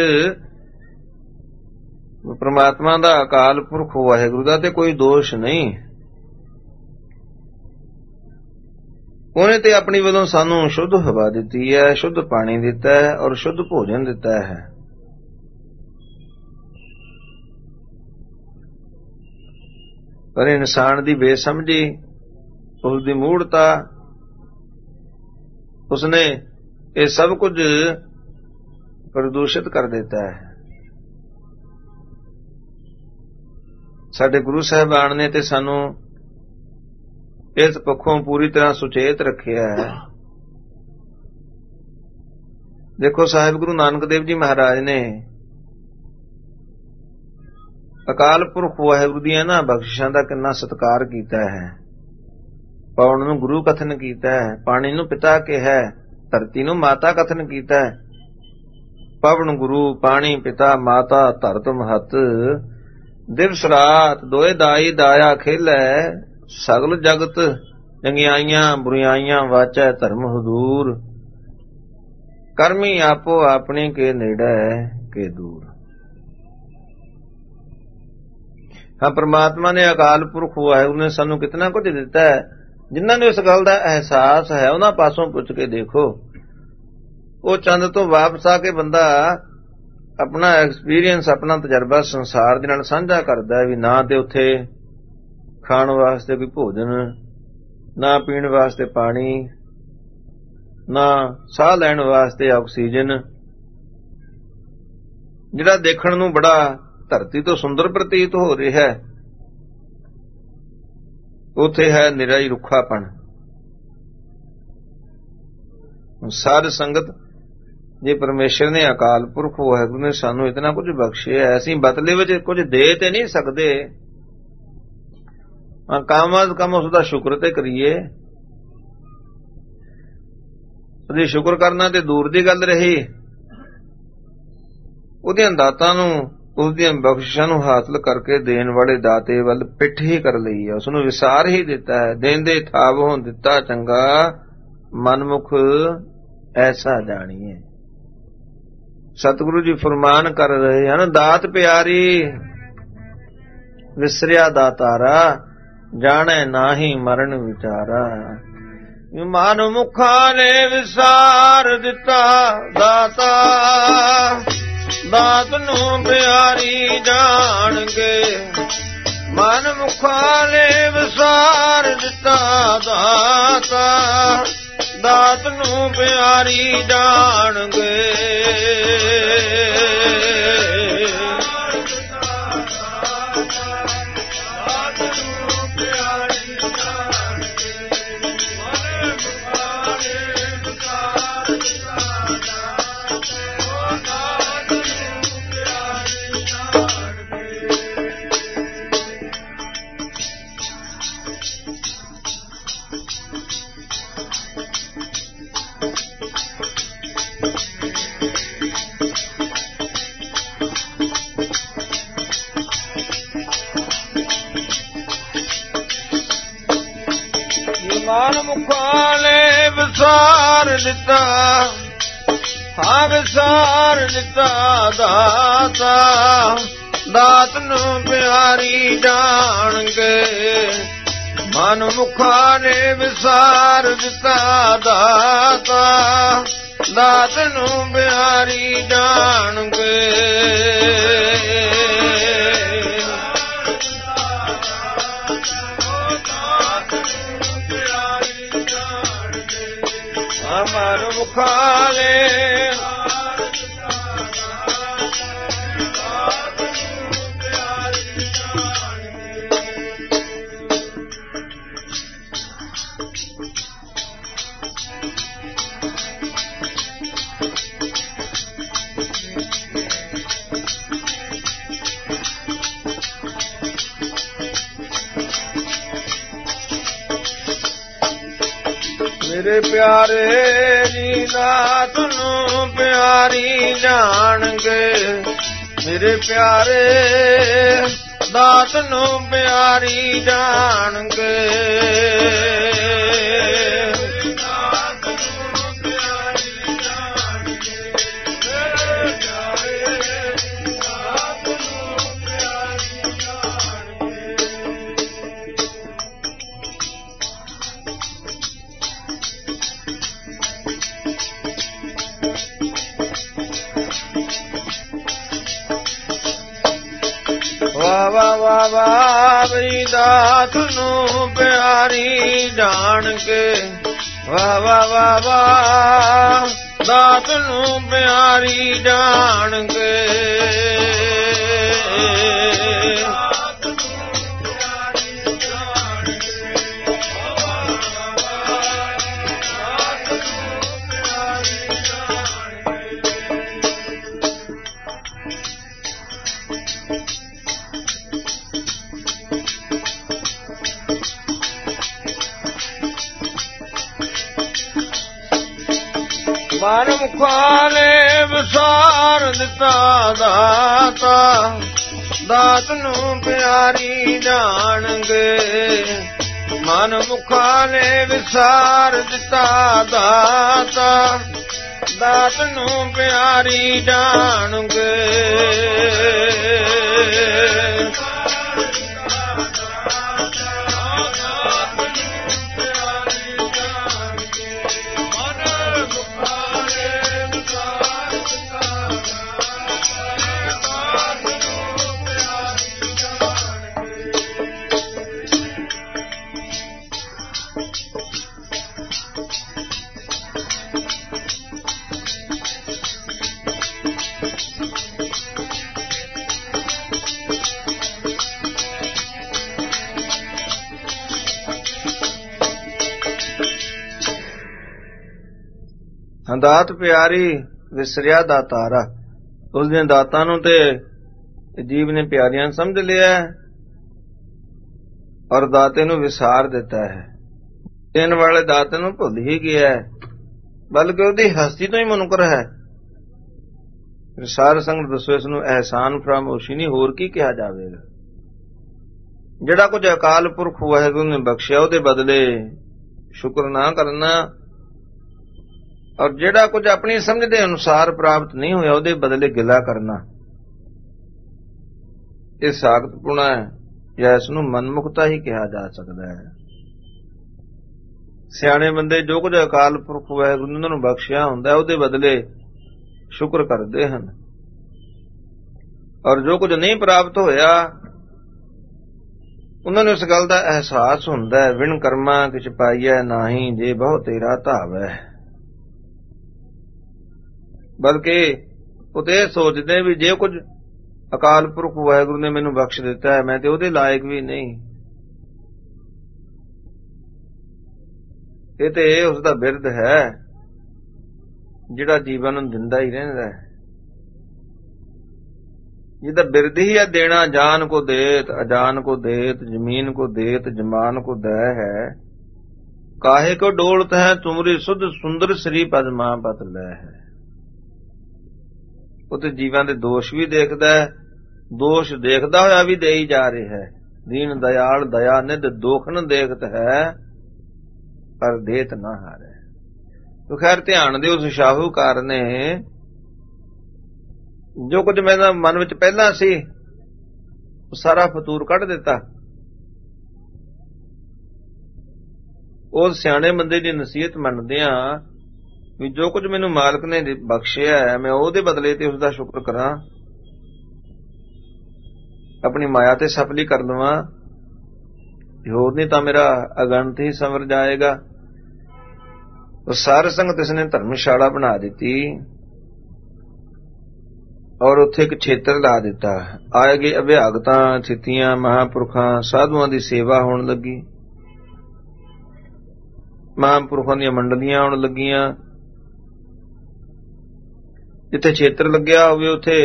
ਪ੍ਰਮਾਤਮਾ ਦਾ ਅਕਾਲ ਪੁਰਖ ਵਾਹਿਗੁਰੂ ਦਾ ਤੇ ਕੋਈ ਦੋਸ਼ ਨਹੀਂ। ਉਹਨੇ ਤੇ ਆਪਣੀ ਵੱਲੋਂ ਸਾਨੂੰ ਸ਼ੁੱਧ ਹਵਾ ਦਿੱਤੀ ਹੈ, ਸ਼ੁੱਧ ਪਾਣੀ ਦਿੱਤਾ ਹੈ ਔਰ ਸ਼ੁੱਧ ਭੋਜਨ ਦਿੱਤਾ ਹੈ। ਪਰ ਇਨਸਾਨ ਦੀ ਬੇਸਮਝੀ, ਉਸ ਦੀ ਮੂੜਤਾ, ਉਸਨੇ ਇਹ ਸਭ ਕੁਝ ਪ੍ਰਦੂਸ਼ਿਤ ਕਰ ਦਿੱਤਾ ਹੈ। ਸਾਡੇ ਗੁਰੂ ਸਾਹਿਬਾਨ ਨੇ ਤੇ ਸਾਨੂੰ ਇਸ ਪੱਖੋਂ ਪੂਰੀ ਤਰ੍ਹਾਂ ਸੁਚੇਤ ਰੱਖਿਆ ਹੈ। ਦੇਖੋ, ਸਾਹਿਬ ਗੁਰੂ ਨਾਨਕ ਦੇਵ ਜੀ ਮਹਾਰਾਜ ਨੇ ਅਕਾਲ ਪੁਰਖ ਵਾਹਿਗੁਰੂ ਦੀਆਂ ਨਾ ਬਖਸ਼ਿਸ਼ਾਂ ਦਾ ਕਿੰਨਾ ਸਤਿਕਾਰ ਕੀਤਾ ਹੈ। ਪਵਨ ਨੂੰ ਗੁਰੂ ਕਥਨ ਕੀਤਾ ਹੈ, ਪਾਣੀ ਨੂੰ ਪਿਤਾ ਕਿਹਾ, ਧਰਤੀ ਨੂੰ ਮਾਤਾ ਕਥਨ ਕੀਤਾ ਹੈ। ਪਵਨ ਗੁਰੂ, ਪਾਣੀ ਪਿਤਾ, ਮਾਤਾ ਧਰਤ ਮਹਤ, ਦਿਵਸ ਰਾਤ ਦੋਏ ਦਾਈ ਦਾਇਆ ਖੇਲੈ, ਸਗਲ ਜਗਤ ਚੰਗਿਆਈਆਂ ਬੁਰਿਆਈਆਂ ਵਾਚੈ ਧਰਮ ਹਦੂਰ, ਕਰਮੀ ਆਪੋ ਆਪਣੀ ਕੇ ਨੇੜੇ ਕੇ ਦੂਰ। ਹਾਂ, ਪ੍ਰਮਾਤਮਾ ਨੇ, ਅਕਾਲ ਪੁਰਖ ਵਾਹਿਗੁਰੂ ਨੇ ਸਾਨੂੰ ਕਿਤਨਾ ਕੁਝ ਦਿੱਤਾ ਹੈ। ਜਿਨ੍ਹਾਂ ਨੂੰ ਇਸ ਗੱਲ ਦਾ ਅਹਿਸਾਸ ਹੈ ਉਹਨਾਂ ਪਾਸੋਂ ਪੁੱਛ ਕੇ ਦੇਖੋ। ਉਹ ਚੰਦ ਤੋਂ ਵਾਪਸ ਆ ਕੇ ਬੰਦਾ ਆਪਣਾ ਐਕਸਪੀਰੀਅੰਸ, ਆਪਣਾ ਤਜਰਬਾ ਸੰਸਾਰ ਦੇ ਨਾਲ ਸਾਂਝਾ ਕਰਦਾ ਹੈ ਵੀ ਨਾ ਤੇ ਉੱਥੇ ਖਾਣ ਵਾਸਤੇ ਕੋਈ ਭੋਜਨ, ਨਾ ਪੀਣ ਵਾਸਤੇ ਪਾਣੀ, ਨਾ ਸਾਹ ਲੈਣ ਵਾਸਤੇ ਆਕਸੀਜਨ। ਜਿਹੜਾ ਦੇਖਣ ਨੂੰ ਬੜਾ ਧਰਤੀ ਤੋਂ ਸੁੰਦਰ ਪ੍ਰਤੀਤ ਹੋ ਰਿਹਾ ਹੈ, ਉੱਥੇ ਹੈ ਨਿਰਾ ਹੀ ਰੁੱਖਾਪਣ। ਸਾਧ ਸੰਗਤ, ਜੇ ਪਰਮੇਸ਼ਰ ਨੇ, ਅਕਾਲ ਪੁਰਖ ਵਾਹਿਗੁਰੂ ਨੇ ਸਾਨੂੰ ਇਤਨਾ ਕੁਝ ਬਖਸ਼ਿਆ, ਅਸੀਂ ਬਦਲੇ ਵਿੱਚ ਕੁਝ ਦੇ ਤੇ ਨਹੀਂ ਸਕਦੇ। ਕਮ ਅਜ਼ ਕਮ ਉਸ ਦਾ ਸ਼ੁਕਰ ਤੇ ਕਰੀਏ। ਉਹਦੀ ਸ਼ੁਕਰ ਕਰਨਾ ਤੇ ਦੂਰ ਦੀ ਗੱਲ ਰਹੀ, ਉਹਦੀਆਂ ਦਾਤਾਂ ਨੂੰ, ਉਸਦੀਆਂ ਬਖਸ਼ਿਸ਼ਾਂ ਨੂੰ ਹਾਸਲ ਕਰਕੇ ਦੇਣ ਵਾਲੇ ਦਾਤੇ ਵੱਲ ਪਿੱਠ ਹੀ ਕਰ ਲਈ ਹੈ, ਉਸਨੂੰ ਵਿਸਾਰ ਹੀ ਦਿੱਤਾ ਹੈ। ਦੇਂਦੇ ਥਾਵੋਂ ਦਿੱਤਾ ਚੰਗਾ, ਮਨਮੁਖ ਐਸਾ ਜਾਣੀਏ। ਸਤਿਗੁਰੂ ਜੀ ਫਰਮਾਨ ਕਰ ਰਹੇ ਹਨ, ਦਾਤ ਪਿਆਰੀ ਵਿਸਰਿਆ ਦਾਤਾਰਾ, ਜਾਣੈ ਨਾਹੀ ਮਰਨ ਵਿਚਾਰਾ। ਮਨ ਮੁਖਾਂ ਨੇ ਵਿਸਾਰ ਦਿੱਤਾ ਦਾਤਾ, ਦਾਤ ਨੂੰ ਪਿਆਰੀ ਜਾਣਗੇ। ਮਨ ਮੁਖਾਂ ਨੇ ਵਿਸਾਰ ਦਿੱਤਾ ਦਾਤਾ, ਦਾਤ ਨੂੰ ਪਿਆਰੀ ਜਾਣਗੇ। ਮਨ ਮੁਖਾਂ ਨੇ ਵਿਸਾਰ ਦਿੱਤਾ, ਹਾਂ ਵਿਸਾਰ ਦਿੱਤਾ ਦਾਤਾ, ਦਾਤ ਨੂੰ ਪਿਆਰੀ ਜਾਣਗੇ। ਮਨ ਮੁਖਾਂ ਨੇ ਵਿਸਾਰ ਦਿੱਤਾ ਦਾਤਾ, ਦਾਤ ਨੂੰ ਪਿਆਰੀ ਜਾਣਗੇ। ਮਨ ਮੁਖਾਂ ਨੇ ਮੇਰੇ ਪਿਆਰੇ ਜੀ ਦਾਤ ਨੂੰ ਪਿਆਰੀ ਜਾਣਗੇ। ਮੇਰੇ ਪਿਆਰੇ ਦਾਤ ਨੂੰ ਪਿਆਰੀ ਜਾਣਗੇ। ਵਾਹ ਵਾਹ ਵਾਹ ਵਾਹ ਬਈ ਦਾਤ ਨੂੰ ਪਿਆਰੀ ਜਾਣ ਕੇ। ਵਾਹ ਵਾਹ ਵਾਹ ਵਾਹ ਦਾਤ ਨੂੰ ਪਿਆਰੀ ਜਾਣ ਕੇ। ਮਨ ਮੁਖਾਂ ਨੇ ਵਿਸਾਰ ਦਿੱਤਾ ਦਾਤਾ, ਦਾਤ ਨੂੰ ਪਿਆਰੀ ਜਾਣਗੇ। ਮਨ ਮੁਖਾਂ ਨੇ ਵਿਸਾਰ ਦਿੱਤਾ ਦਾਤਾ, ਦਾਤ ਨੂੰ ਪਿਆਰੀ ਜਾਣਗੇ। ਦਾਤ ਪਿਆਰੀ ਵਿਸਰਿਆ ਦਾਤਾਰਾ। ਉਸ ਦੀਆਂ ਦਾਤਾਂ ਨੂੰ ਤੇ ਜੀਵ ਨੇ ਪਿਆਰੀਆਂ ਸਮਝ ਲਿਆ ਔਰ ਦਾਤੇ ਨੂੰ ਵਿਸਾਰ ਦਿੱਤਾ ਹੈ। ਦੇਣ ਵਾਲੇ ਦਾਤੇ ਨੂੰ ਭੁੱਲ ਹੀ ਗਿਆ ਹੈ, ਬਲਕਿ ਉਹਦੀ ਹਸਤੀ ਤੋਂ ਹੀ ਮੁਨਕਰ ਹੈ। ਸਾਧ ਸੰਗਤ ਦੱਸੋ, ਇਸ ਨੂੰ ਅਹਿਸਾਨ ਫਰਾਮੋਸ਼ੀ ਨਹੀਂ, ਹੋਰ ਕੀ ਕਿਹਾ ਜਾਵੇਗਾ। ਜਿਹੜਾ ਕੁਝ ਅਕਾਲ ਪੁਰਖ ਵਾਹਿਗੁਰੂ ਨੇ ਬਖਸ਼ਿਆ ਉਹਦੇ ਬਦਲੇ ਸ਼ੁਕਰ ਨਾ ਕਰਨਾ, ਔਰ ਜਿਹੜਾ ਕੁਝ ਆਪਣੀ ਸਮਝ ਦੇ ਅਨੁਸਾਰ ਪ੍ਰਾਪਤ ਨਹੀਂ ਹੋਇਆ ਉਹਦੇ ਬਦਲੇ ਗਿਲਾ ਕਰਨਾ, ਇਹ ਸਾਖਤਪੁਣਾ ਹੈ, ਜਾਂ ਇਸ ਨੂੰ ਮਨਮੁਖਤਾ ਹੀ ਕਿਹਾ ਜਾ ਸਕਦਾ ਹੈ। ਸਿਆਣੇ ਬੰਦੇ ਜੋ ਕੁਝ ਅਕਾਲ ਪੁਰਖ ਵਾਹਿਗੁਰੂ ਨੇ ਉਹਨਾਂ ਨੂੰ ਬਖਸ਼ਿਆ ਹੁੰਦਾ ਉਹਦੇ ਬਦਲੇ ਸ਼ੁਕਰ ਕਰਦੇ ਹਨ, ਔਰ ਜੋ ਕੁਝ ਨਹੀਂ ਪ੍ਰਾਪਤ ਹੋਇਆ ਉਹਨਾਂ ਨੂੰ ਇਸ ਗੱਲ ਦਾ ਅਹਿਸਾਸ ਹੁੰਦਾ ਹੈ, ਵਿਣ ਕਰਮਾ ਕਿਛ ਪਾਈਐ ਨਾਹੀ, ਜੇ ਬਹੁ ਤੇਰਾ ਧਾਵੈ। ਬਲਕਿ ਉਹ ਤੇ ਸੋਚਦੇ ਵੀ ਜੇ ਕੁਝ ਅਕਾਲ ਪੁਰਖ ਵਾਹਿਗੁਰੂ ਨੇ ਮੈਨੂੰ ਬਖਸ਼ ਦਿੱਤਾ ਹੈ, ਮੈਂ ਤੇ ਉਹਦੇ ਲਾਇਕ ਵੀ ਨਹੀਂ। ਇਹ ਤੇ ਉਸ ਦਾ ਬਿਰਧ ਹੈ ਜਿਹੜਾ ਜੀਵਨ ਨੂੰ ਦਿੰਦਾ ਹੀ ਰਹਿੰਦਾ ਹੈ, ਜਿਹਦਾ ਬਿਰਧ ਹੀ ਹੈ ਦੇਣਾ। ਜਾਨ ਕੋ ਦੇਤ ਅਜਾਨ ਕੋ ਦੇਤ, ਜ਼ਮੀਨ ਕੋ ਦੇਤ ਜਮਾਨ ਕੋ ਦੈ ਹੈ, ਕਾਹੇ ਕੋ ਡੋਲਤ ਹੈ ਤੁਮਰੀ ਸੁਧ ਸੁੰਦਰ ਸ੍ਰੀ ਪਦ ਮਾਂ ਪਤ ਲੈ ਹੈ। ਉਹ ਤੇ ਜੀਵਾਂ ਦੇ ਦੋਸ਼ ਵੀ ਦੇਖਦਾ ਹੈ, ਦੋਸ਼ ਦੇਖਦਾ ਹੋਇਆ ਵੀ ਦੇਈ ਜਾ ਰਿਹਾ ਹੈ। ਦੀਨ ਦਇਆਲ ਦਇਆ ਨਿਧ ਦੋਖਨ ਦੇਖਤ ਹੈ, ਪਰ ਦੇਤ ਨਾ ਹਾਰੇ। ਤੋ ਖੈਰ ਧਿਆਨ ਦੇ ਉਸ ਸ਼ਾਹੂਕਾਰ ਨੇ ਜੋ ਕੁਝ ਮੇਰੇ ਮਨ ਵਿੱਚ ਪਹਿਲਾਂ ਸੀ ਉਹ ਸਾਰਾ ਫਤੂਰ ਕੱਢ ਦਿੱਤਾ। ਉਸ ਸਿਆਣੇ ਬੰਦੇ ਦੀ ਨਸੀਹਤ ਮੰਨਦਿਆਂ ਵੀ ਜੋ ਕੁਝ ਮੈਨੂੰ ਮਾਲਕ ਨੇ ਬਖਸ਼ਿਆ ਹੈ ਮੈਂ ਉਹਦੇ ਬਦਲੇ ਤੇ ਉਸਦਾ ਸ਼ੁਕਰ ਕਰਾਂ, ਆਪਣੀ ਮਾਇਆ ਤੇ ਸਫਲੀ ਕਰ ਲਵਾਂ, ਹੋਰ ਨਹੀਂ ਤਾਂ ਮੇਰਾ ਅਗੰਤ ਹੀ ਸੰਵਰ ਜਾਏਗਾ। ਉਹ ਸਾਧ ਸੰਗਤ ਇਸਨੇ ਧਰਮਸ਼ਾਲਾ ਬਣਾ ਦਿੱਤੀ ਔਰ ਉੱਥੇ ਇੱਕ ਖੇਤਰ ਲਾ ਦਿੱਤਾ। ਆਏ ਗਏ ਅਭਿਆਗਤਾਂ ਥਿਤੀਆਂ ਮਹਾਂਪੁਰਖਾਂ ਸਾਧੂਆਂ ਦੀ ਸੇਵਾ ਹੋਣ ਲੱਗੀ, ਮਹਾਂਪੁਰਖਾਂ ਦੀਆਂ ਮੰਡਲੀਆਂ ਆਉਣ ਲੱਗੀਆਂ। ਜਿੱਥੇ ਖੇਤਰ ਲੱਗਿਆ ਹੋਵੇ ਉੱਥੇ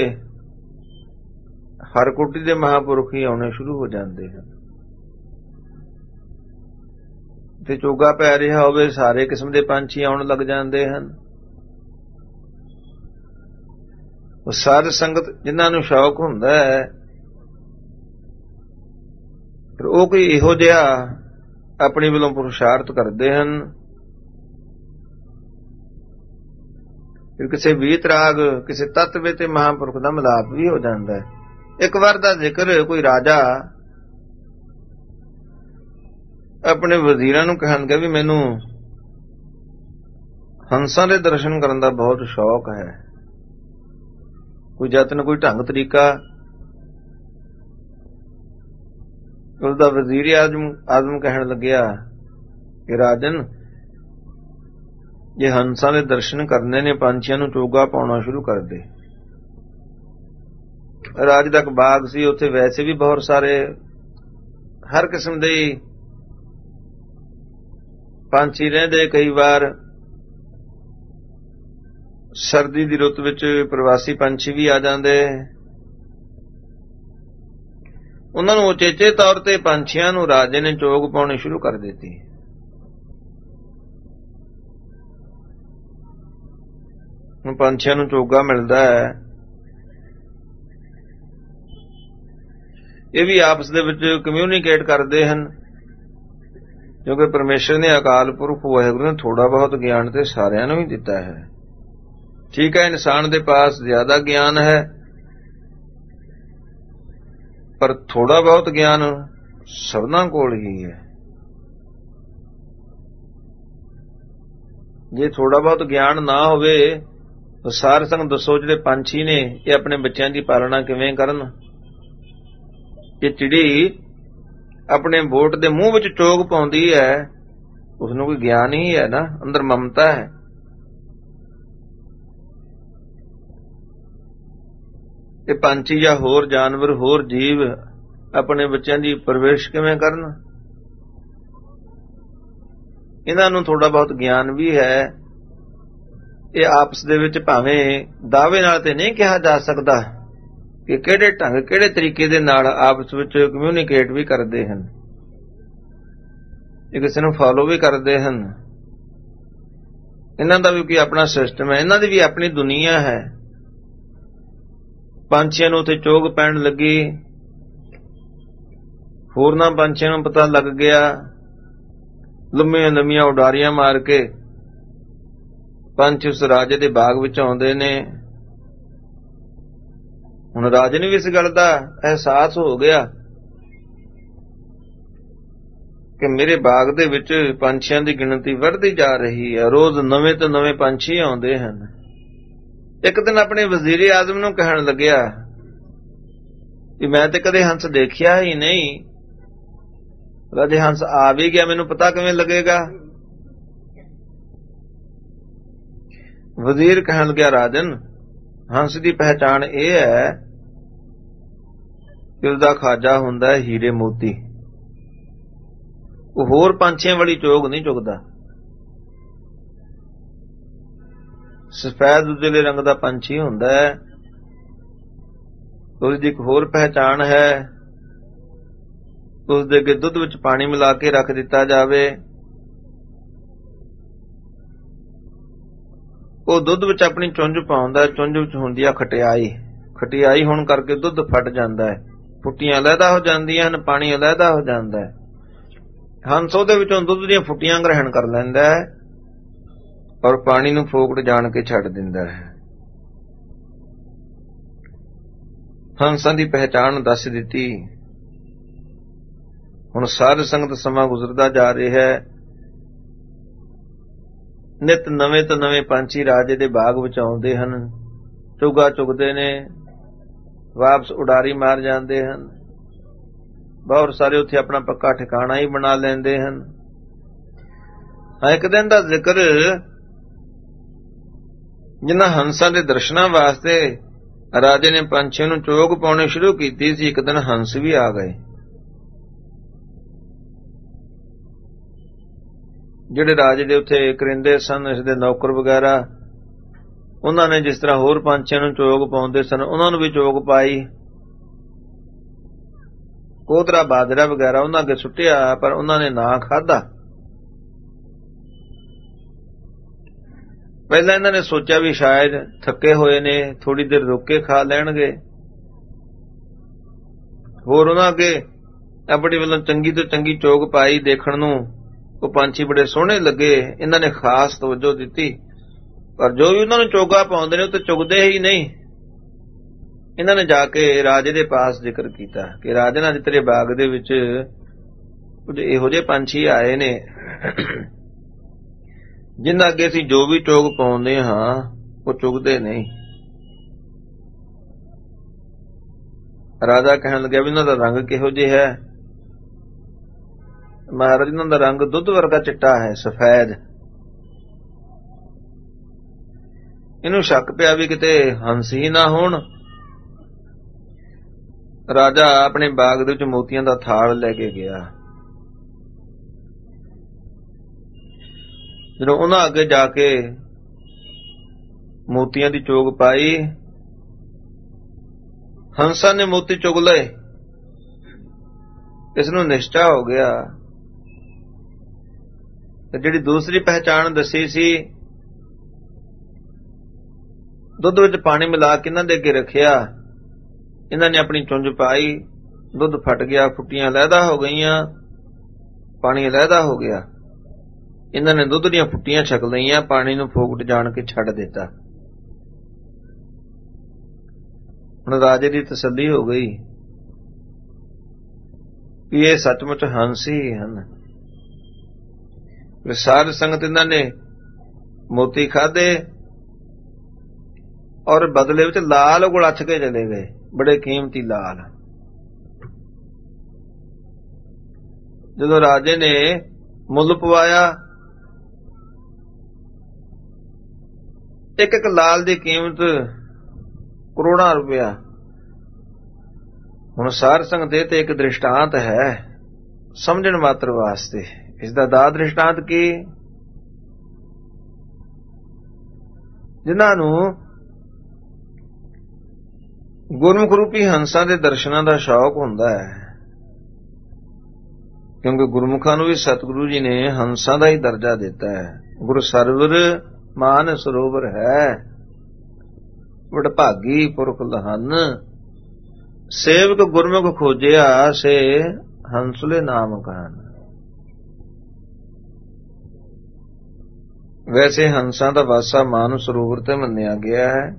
ਹਰ ਕੋਟੀ ਦੇ ਮਹਾਂਪੁਰਖ ਹੀ ਆਉਣੇ ਸ਼ੁਰੂ ਹੋ ਜਾਂਦੇ ਹਨ। ਤੇ ਚੋਗਾ ਪੈ ਰਿਹਾ ਹੋਵੇ ਸਾਰੇ ਕਿਸਮ ਦੇ ਪੰਛੀ ਆਉਣ ਲੱਗ ਜਾਂਦੇ ਹਨ। ਉਹ ਸਾਧ ਸੰਗਤ ਜਿਨ੍ਹਾਂ ਨੂੰ ਸ਼ੌਕ ਹੁੰਦਾ ਹੈ ਫਿਰ ਉਹ ਕੋਈ ਇਹੋ ਜਿਹਾ ਆਪਣੀ ਵੱਲੋਂ ਪੁਰਸ਼ਾਰਥ ਕਰਦੇ ਹਨ। ਫਿਰ ਕਿਸੇ ਵੀਤ ਰਾਗ ਕਿਸੇ ਤੱਤਵੇ ਤੇ ਮਹਾਂਪੁਰਖ ਦਾ ਮਿਲਾਪ ਵੀ ਹੋ ਜਾਂਦਾ ਹੈ। ਇੱਕ ਵਾਰ ਦਾ ਜ਼ਿਕਰ, ਕੋਈ ਰਾਜਾ ਆਪਣੇ ਵਜ਼ੀਰਾਂ ਨੂੰ ਕਹਿਣ ਗਿਆ ਵੀ ਮੈਨੂੰ ਹੰਸਾਂ ਦੇ ਦਰਸ਼ਨ ਕਰਨ ਦਾ ਬਹੁਤ ਸ਼ੌਕ ਹੈ, ਕੋਈ ਯਤਨ ਕੋਈ ਢੰਗ ਤਰੀਕਾ। ਉਸਦਾ ਵਜ਼ੀਰ ਆਜ਼ਮ ਕਹਿਣ ਲੱਗਿਆ ਕਿ ਰਾਜਨ, ਜੇ ਹੰਸਾਂ ਦੇ ਦਰਸ਼ਨ ਕਰਨੇ ਨੇ ਪੰਛੀਆਂ ਨੂੰ ਚੋਗਾ ਪਾਉਣਾ ਸ਼ੁਰੂ ਕਰ ਦੇ। ਰਾਜ ਦਾ ਇੱਕ ਬਾਗ ਸੀ, ਉੱਥੇ ਵੈਸੇ ਵੀ ਬਹੁਤ ਸਾਰੇ ਹਰ ਕਿਸਮ ਦੇ ਪੰਛੀ ਰਹਿੰਦੇ। ਕਈ ਵਾਰ ਸਰਦੀ ਦੀ ਰੁੱਤ ਵਿੱਚ ਪ੍ਰਵਾਸੀ ਪੰਛੀ ਵੀ ਆ ਜਾਂਦੇ। ਉਹਨਾਂ ਨੂੰ ਉਚੇਚੇ ਤੌਰ ਤੇ ਪੰਛੀਆਂ ਨੂੰ ਰਾਜੇ ਨੇ ਚੋਗ ਪਾਉਣੀ ਸ਼ੁਰੂ ਕਰ ਦਿੱਤੀ। ਹੁਣ ਪੰਛੀਆਂ ਨੂੰ ਚੋਗਾ ਮਿਲਦਾ ਹੈ, ਇਹ ਵੀ ਆਪਸ ਦੇ ਵਿੱਚ ਕਮਿਊਨੀਕੇਟ ਕਰਦੇ ਹਨ, ਕਿਉਂਕਿ ਪਰਮੇਸ਼ਰ ਨੇ ਅਕਾਲ ਪੁਰਖ ਵਾਹਿਗੁਰੂ ਨੇ ਥੋੜਾ ਬਹੁਤ ਗਿਆਨ ਤੇ ਸਾਰਿਆਂ ਨੂੰ ਹੀ ਦਿੱਤਾ ਹੈ। ਠੀਕ ਹੈ, ਇਨਸਾਨ ਦੇ ਪਾਸ ਜ਼ਿਆਦਾ ਗਿਆਨ ਹੈ, ਪਰ ਥੋੜਾ ਬਹੁਤ ਗਿਆਨ ਸਭਨਾਂ ਕੋਲ ਹੀ ਹੈ। ਜੇ ਥੋੜਾ ਬਹੁਤ ਗਿਆਨ ਨਾ ਹੋਵੇ ਤਾਂ ਸਾਰ ਸੰਗ ਦੱਸੋ ਜਿਹੜੇ ਪੰਛੀ ਨੇ ਇਹ ਆਪਣੇ ਬੱਚਿਆਂ ਦੀ ਪਾਲਣਾ ਕਿਵੇਂ ਕਰਨ। ਜੇ ਚਿੜੀ ਆਪਣੇ ਬੋਟ ਦੇ ਮੂੰਹ ਵਿੱਚ ਚੋਗ ਪਾਉਂਦੀ ਹੈ ਉਸਨੂੰ ਕੋਈ ਗਿਆਨ ਹੀ ਹੈ ਨਾ, ਅੰਦਰ ਮਮਤਾ ਹੈ। ਇਹ ਪੰਛੀ ਜਾਂ ਹੋਰ ਜਾਨਵਰ ਹੋਰ ਜੀਵ ਆਪਣੇ ਬੱਚਿਆਂ ਦੀ ਪਰਵਰਿਸ਼ ਕਿਵੇਂ ਕਰਨ। ਇਹਨਾਂ ਨੂੰ ਥੋੜਾ ਬਹੁਤ ਗਿਆਨ ਵੀ ਹੈ, ਇਹ ਆਪਸ ਦੇ ਵਿੱਚ ਭਾਵੇਂ ਦਾਅਵੇ ਨਾਲ ਤੇ ਨਹੀਂ ਕਿਹਾ ਜਾ ਸਕਦਾ ਕਿ ਕਿਹੜੇ ਢੰਗ ਕਿਹੜੇ ਤਰੀਕੇ ਦੇ ਨਾਲ ਆਪਸ ਵਿੱਚ ਕਮਿਊਨੀਕੇਟ ਵੀ ਕਰਦੇ ਹਨ, ਇਹ ਕਿਸੇ ਨੂੰ ਫਾਲੋ ਵੀ ਕਰਦੇ ਹਨ। ਇਹਨਾਂ ਦਾ ਵੀ ਕੋਈ ਆਪਣਾ ਸਿਸਟਮ ਹੈ, ਇਹਨਾਂ ਦੀ ਵੀ ਆਪਣੀ ਦੁਨੀਆ ਹੈ। ਪੰਛੀਆਂ ਨੂੰ ਉੱਥੇ ਚੋਗ ਪੈਣ ਲੱਗੀ, ਹੋਰਨਾਂ ਪੰਛੀਆਂ ਨੂੰ ਪਤਾ ਲੱਗ ਗਿਆ, ਲੰਮੀਆਂ ਲੰਮੀਆਂ ਉਡਾਰੀਆਂ ਮਾਰ ਕੇ ਪੰਛੀ ਉਸ ਰਾਜੇ ਦੇ ਬਾਗ ਵਿੱਚ ਆਉਂਦੇ ਨੇ। ਹੁਣ ਰਾਜੇ ਨੂੰ ਵੀ ਇਸ ਗੱਲ ਦਾ ਅਹਿਸਾਸ ਹੋ ਗਿਆ ਕਿ ਮੇਰੇ ਬਾਗ ਦੇ ਵਿੱਚ ਪੰਛੀਆਂ ਦੀ ਗਿਣਤੀ ਵੱਧਦੀ ਜਾ ਰਹੀ ਹੈ, ਰੋਜ਼ ਨਵੇਂ ਤੋਂ ਨਵੇਂ ਪੰਛੀ ਆਉਂਦੇ ਹਨ। ਇੱਕ ਦਿਨ ਆਪਣੇ ਵਜ਼ੀਰ ਆਜ਼ਮ ਨੂੰ ਕਹਿਣ ਲੱਗਿਆ ਕਿ ਮੈਂ ਤੇ ਕਦੇ ਹੰਸ ਦੇਖਿਆ ਹੀ ਨਹੀਂ, ਰਾਜੇ ਹੰਸ ਆ ਵੀ ਗਿਆ, ਮੈਨੂੰ ਪਤਾ ਕਿਵੇਂ ਲੱਗੇਗਾ? ਵਜ਼ੀਰ ਕਹਿਣ ਲੱਗਿਆ, ਰਾਜਨ, ਹੰਸ ਦੀ ਪਹਿਚਾਣ ਇਹ ਹੈ ਕਿ ਉਸਦਾ ਖਾਜਾ ਹੁੰਦਾ ਹੈ ਹੀਰੇ ਮੋਤੀ, ਉਹ ਹੋਰ ਪੰਛੀਆਂ ਵਾਲੀ ਚੋਗ ਨਹੀਂ ਚੁਗਦਾ। ਸਫੈਦ ਉਜਲੇ ਰੰਗ ਦਾ ਪੰਛੀ ਹੁੰਦਾ ਹੈ। ਉਸਦੀ ਇੱਕ ਹੋਰ ਪਹਿਚਾਣ ਹੈ, ਉਸਦੇ ਅੱਗੇ ਦੁੱਧ ਵਿੱਚ ਪਾਣੀ ਮਿਲਾ ਕੇ ਰੱਖ ਦਿੱਤਾ ਜਾਵੇ, ਉਹ ਦੁੱਧ ਵਿੱਚ ਆਪਣੀ ਚੁੰਝ ਪਾਉਂਦਾ, ਚੁੰਝ ਵਿੱਚ ਹੁੰਦੀ ਆ ਖਟਿਆਈ, ਖਟਿਆਈ ਹੋਣ ਕਰਕੇ ਦੁੱਧ ਫਟ ਜਾਂਦਾ ਹੈ, ਫੁੱਟੀਆਂ ਅਲੱਗਾ ਹੋ ਜਾਂਦੀਆਂ ਹਨ, ਪਾਣੀ ਅਲੱਗਾ ਹੋ ਜਾਂਦਾ ਹੈ। ਹੰਸ ਉਹਦੇ ਵਿੱਚੋਂ ਦੁੱਧ ਦੀਆਂ ਫੁੱਟੀਆਂ ਗ੍ਰਹਿਣ ਕਰ ਲੈਂਦਾ ਹੈ ਔਰ ਪਾਣੀ ਨੂੰ ਫੋਕਟ ਜਾਣ ਕੇ ਛੱਡ ਦਿੰਦਾ ਹੈ। ਹੰਸਾਂ ਦੀ ਪਹਿਚਾਣ ਦੱਸ ਦਿੱਤੀ। ਹੁਣ ਸਾਧ ਸੰਗਤ ਸਮਾਂ ਗੁਜ਼ਰਦਾ ਜਾ ਰਿਹਾ ਹੈ, ਨਿਤ ਨਵੇਂ ਤੋਂ ਨਵੇਂ ਪੰਛੀ ਰਾਜੇ ਦੇ ਬਾਗ ਵਿੱਚ ਆਉਂਦੇ ਹਨ, ਚੁਗਾ ਚੁਗਦੇ ਨੇ, ਵਾਪਸ ਉਡਾਰੀ ਮਾਰ ਜਾਂਦੇ ਹਨ। ਬਹੁਤ ਸਾਰੇ ਉੱਥੇ ਆਪਣਾ ਪੱਕਾ ਠਿਕਾਣਾ ਹੀ ਬਣਾ ਲੈਂਦੇ ਹਨ। ਇੱਕ ਦਿਨ ਦਾ ਜ਼ਿਕਰ, ਜਿਨ੍ਹਾਂ ਹੰਸਾਂ ਦੇ ਦਰਸ਼ਨਾਂ ਵਾਸਤੇ ਰਾਜੇ ਨੇ ਪੰਛੀਆਂ ਨੂੰ ਚੋਗ ਪਾਉਣੀ ਸ਼ੁਰੂ ਕੀਤੀ ਸੀ, ਇੱਕ ਦਿਨ ਹੰਸ ਵੀ ਆ ਗਏ। ਜਿਹੜੇ ਰਾਜੇ ਦੇ ਉੱਥੇ ਕਰਿੰਦੇ ਸਨ, ਇਸ ਦੇ ਨੌਕਰ ਵਗੈਰਾ, ਉਹਨਾਂ ਨੇ ਜਿਸ ਤਰ੍ਹਾਂ ਹੋਰ ਪੰਛੀਆਂ ਨੂੰ ਚੋਗ ਪਾਉਂਦੇ ਸਨ, ਉਹਨਾਂ ਨੂੰ ਵੀ ਚੋਗ ਪਾਈ। ਕੋਤਰਾ ਬਾਜਰਾ ਵਗੈਰਾ ਉਹਨਾਂ ਅੱਗੇ ਸੁੱਟਿਆ, ਪਰ ਉਹਨਾਂ ਨੇ ਨਾ ਖਾਧਾ। ਪਹਿਲਾਂ ਇਹਨਾਂ ਨੇ ਸੋਚਿਆ ਵੀ ਸ਼ਾਇਦ ਥੱਕੇ ਹੋਏ ਨੇ, ਥੋੜੀ ਦੇਰ ਰੁਕ ਕੇ ਖਾ ਲੈਣਗੇ। ਹੋਰ ਉਹਨਾਂ ਅੱਗੇ ਆਪਣੀ ਵੱਲੋਂ ਚੰਗੀ ਤੋਂ ਚੰਗੀ ਚੋਗ ਪਾਈ, ਦੇਖਣ ਨੂੰ ਉਹ ਪੰਛੀ ਬੜੇ ਸੋਹਣੇ ਲੱਗੇ, ਇਹਨਾਂ ਨੇ ਖਾਸ ਤਵੱਜੋ ਦਿੱਤੀ। ਪਰ ਜੋ ਵੀ ਉਹਨਾਂ ਨੂੰ ਚੋਗਾ ਪਾਉਂਦੇ ਨੇ ਉਹ ਤਾਂ ਚੁਗਦੇ ਹੀ ਨਹੀਂ। ਇਹਨਾਂ ਨੇ ਜਾ ਕੇ ਰਾਜੇ ਦੇ ਪਾਸ ਜ਼ਿਕਰ ਕੀਤਾ ਕਿ ਰਾਜਨ, ਅੱਜ ਤੇਰੇ ਬਾਗ ਦੇ ਵਿੱਚ ਕੁਝ ਇਹੋ ਜਿਹੇ ਪੰਛੀ ਆਏ ਨੇ ਜਿਨ੍ਹਾਂ ਅੱਗੇ ਅਸੀਂ ਜੋ ਵੀ ਚੋਗ ਪਾਉਂਦੇ ਹਾਂ ਉਹ ਚੁਗਦੇ ਨਹੀਂ। ਰਾਜਾ ਕਹਿਣ ਲੱਗਿਆ ਵੀ ਇਹਨਾਂ ਦਾ ਰੰਗ ਕਿਹੋ ਜਿਹਾ ਹੈ? ਮਹਾਰਾਜ, ਇਹਨਾਂ ਦਾ ਰੰਗ ਦੁੱਧ ਵਰਗਾ ਚਿੱਟਾ ਹੈ, ਸਫੈਦ। ਇਹਨੂੰ ਸ਼ੱਕ ਪਿਆ ਵੀ ਕਿਤੇ ਹੰਸ ਹੀ ਨਾ ਹੋਣ। ਰਾਜਾ ਆਪਣੇ ਬਾਗ ਦੇ ਵਿੱਚ ਮੋਤੀਆਂ ਦਾ ਥਾਲ ਲੈ ਕੇ ਗਿਆ। ਜਦੋਂ ਉਹਨਾਂ ਅੱਗੇ ਜਾ ਕੇ ਮੋਤੀਆਂ ਦੀ ਚੋਗ ਪਾਈ, ਹੰਸਾਂ ਨੇ ਮੋਤੀ ਚੁਗ ਲਏ। ਇਸ ਨੂੰ ਨਿਸ਼ਚਾ ਹੋ ਗਿਆ ਤੇ ਜਿਹੜੀ ਦੂਸਰੀ ਪਹਿਚਾਣ ਦੱਸੀ ਸੀ, ਦੁੱਧ ਵਿੱਚ ਪਾਣੀ ਮਿਲਾ ਕੇ ਇਹਨਾਂ ਦੇ ਅੱਗੇ ਰੱਖਿਆ, ਇਹਨਾਂ ਨੇ ਆਪਣੀ ਚੁੰਝ ਪਾਈ, ਦੁੱਧ ਫਟ ਗਿਆ, ਫੁੱਟੀਆਂ ਅਲੱਗਾ ਹੋ ਗਈਆਂ, ਪਾਣੀ ਅਲੱਗਾ ਹੋ ਗਿਆ। ਇਹਨਾਂ ਨੇ ਦੁੱਧ ਦੀਆਂ ਫੁੱਟੀਆਂ ਛਕ ਲਈਆਂ, ਪਾਣੀ ਨੂੰ ਫੋਕਟ ਜਾਣ ਕੇ ਛੱਡ ਦਿੱਤਾ। ਹੁਣ ਰਾਜੇ ਦੀ ਤਸੱਲੀ ਹੋ ਗਈ ਕਿ ਇਹ ਸੱਚਮੁੱਚ ਹੰਸ ਹੀ ਹਨ। ਸਾਧ ਸੰਗਤ ਇਹਨਾਂ ਨੇ ਮੋਤੀ ਖਾਧੇ ਔਰ ਬਦਲੇ ਵਿੱਚ ਲਾਲ ਗੁਲਾਛ ਕੇ ਚਲੇ ਗਏ, ਬੜੇ ਕੀਮਤੀ ਲਾਲ। ਜਦੋਂ ਰਾਜੇ ਨੇ ਮੁੱਲ ਪਵਾਇਆ, ਇੱਕ ਇੱਕ ਲਾਲ ਦੀ ਕੀਮਤ ਕਰੋੜਾਂ ਰੁਪਇਆ। ਹੁਣ ਸਾਧ ਸੰਗਤ ਦੇ ਤੇ ਇੱਕ ਦ੍ਰਿਸ਼ਟਾਂਤ ਹੈ ਸਮਝਣ ਮਾਤਰ ਵਾਸਤੇ। ਇਸ ਦਾ ਦਾ ਦ੍ਰਿਸ਼ਟਾਂਤ ਕੀ? ਜਿਨ੍ਹਾਂ ਨੂੰ ਗੁਰਮੁਖ ਰੂਪੀ ਹੰਸਾਂ ਦੇ ਦਰਸ਼ਨਾਂ ਦਾ ਸ਼ੌਕ ਹੁੰਦਾ ਹੈ, ਕਿਉਂਕਿ ਗੁਰਮੁਖਾਂ ਨੂੰ ਵੀ ਸਤਿਗੁਰੂ ਜੀ ਨੇ ਹੰਸਾਂ ਦਾ ਹੀ ਦਰਜਾ ਦਿੱਤਾ ਹੈ। ਗੁਰ ਸਰਵਰ ਮਾਨ ਸਰੋਵਰ ਹੈ, ਵਡਭਾਗੀ ਪੁਰਖ ਲਹਨ, ਸੇਵਕ ਗੁਰਮੁਖ ਖੋਜਿਆ ਸੇ ਹੰਸਲੇ ਨਾਮ ਕਹਾਨ। ਵੈਸੇ ਹੰਸਾਂ ਦਾ ਵਾਸਾ ਮਾਨ ਸਰੋਵਰ ਤੇ ਮੰਨਿਆ ਗਿਆ ਹੈ।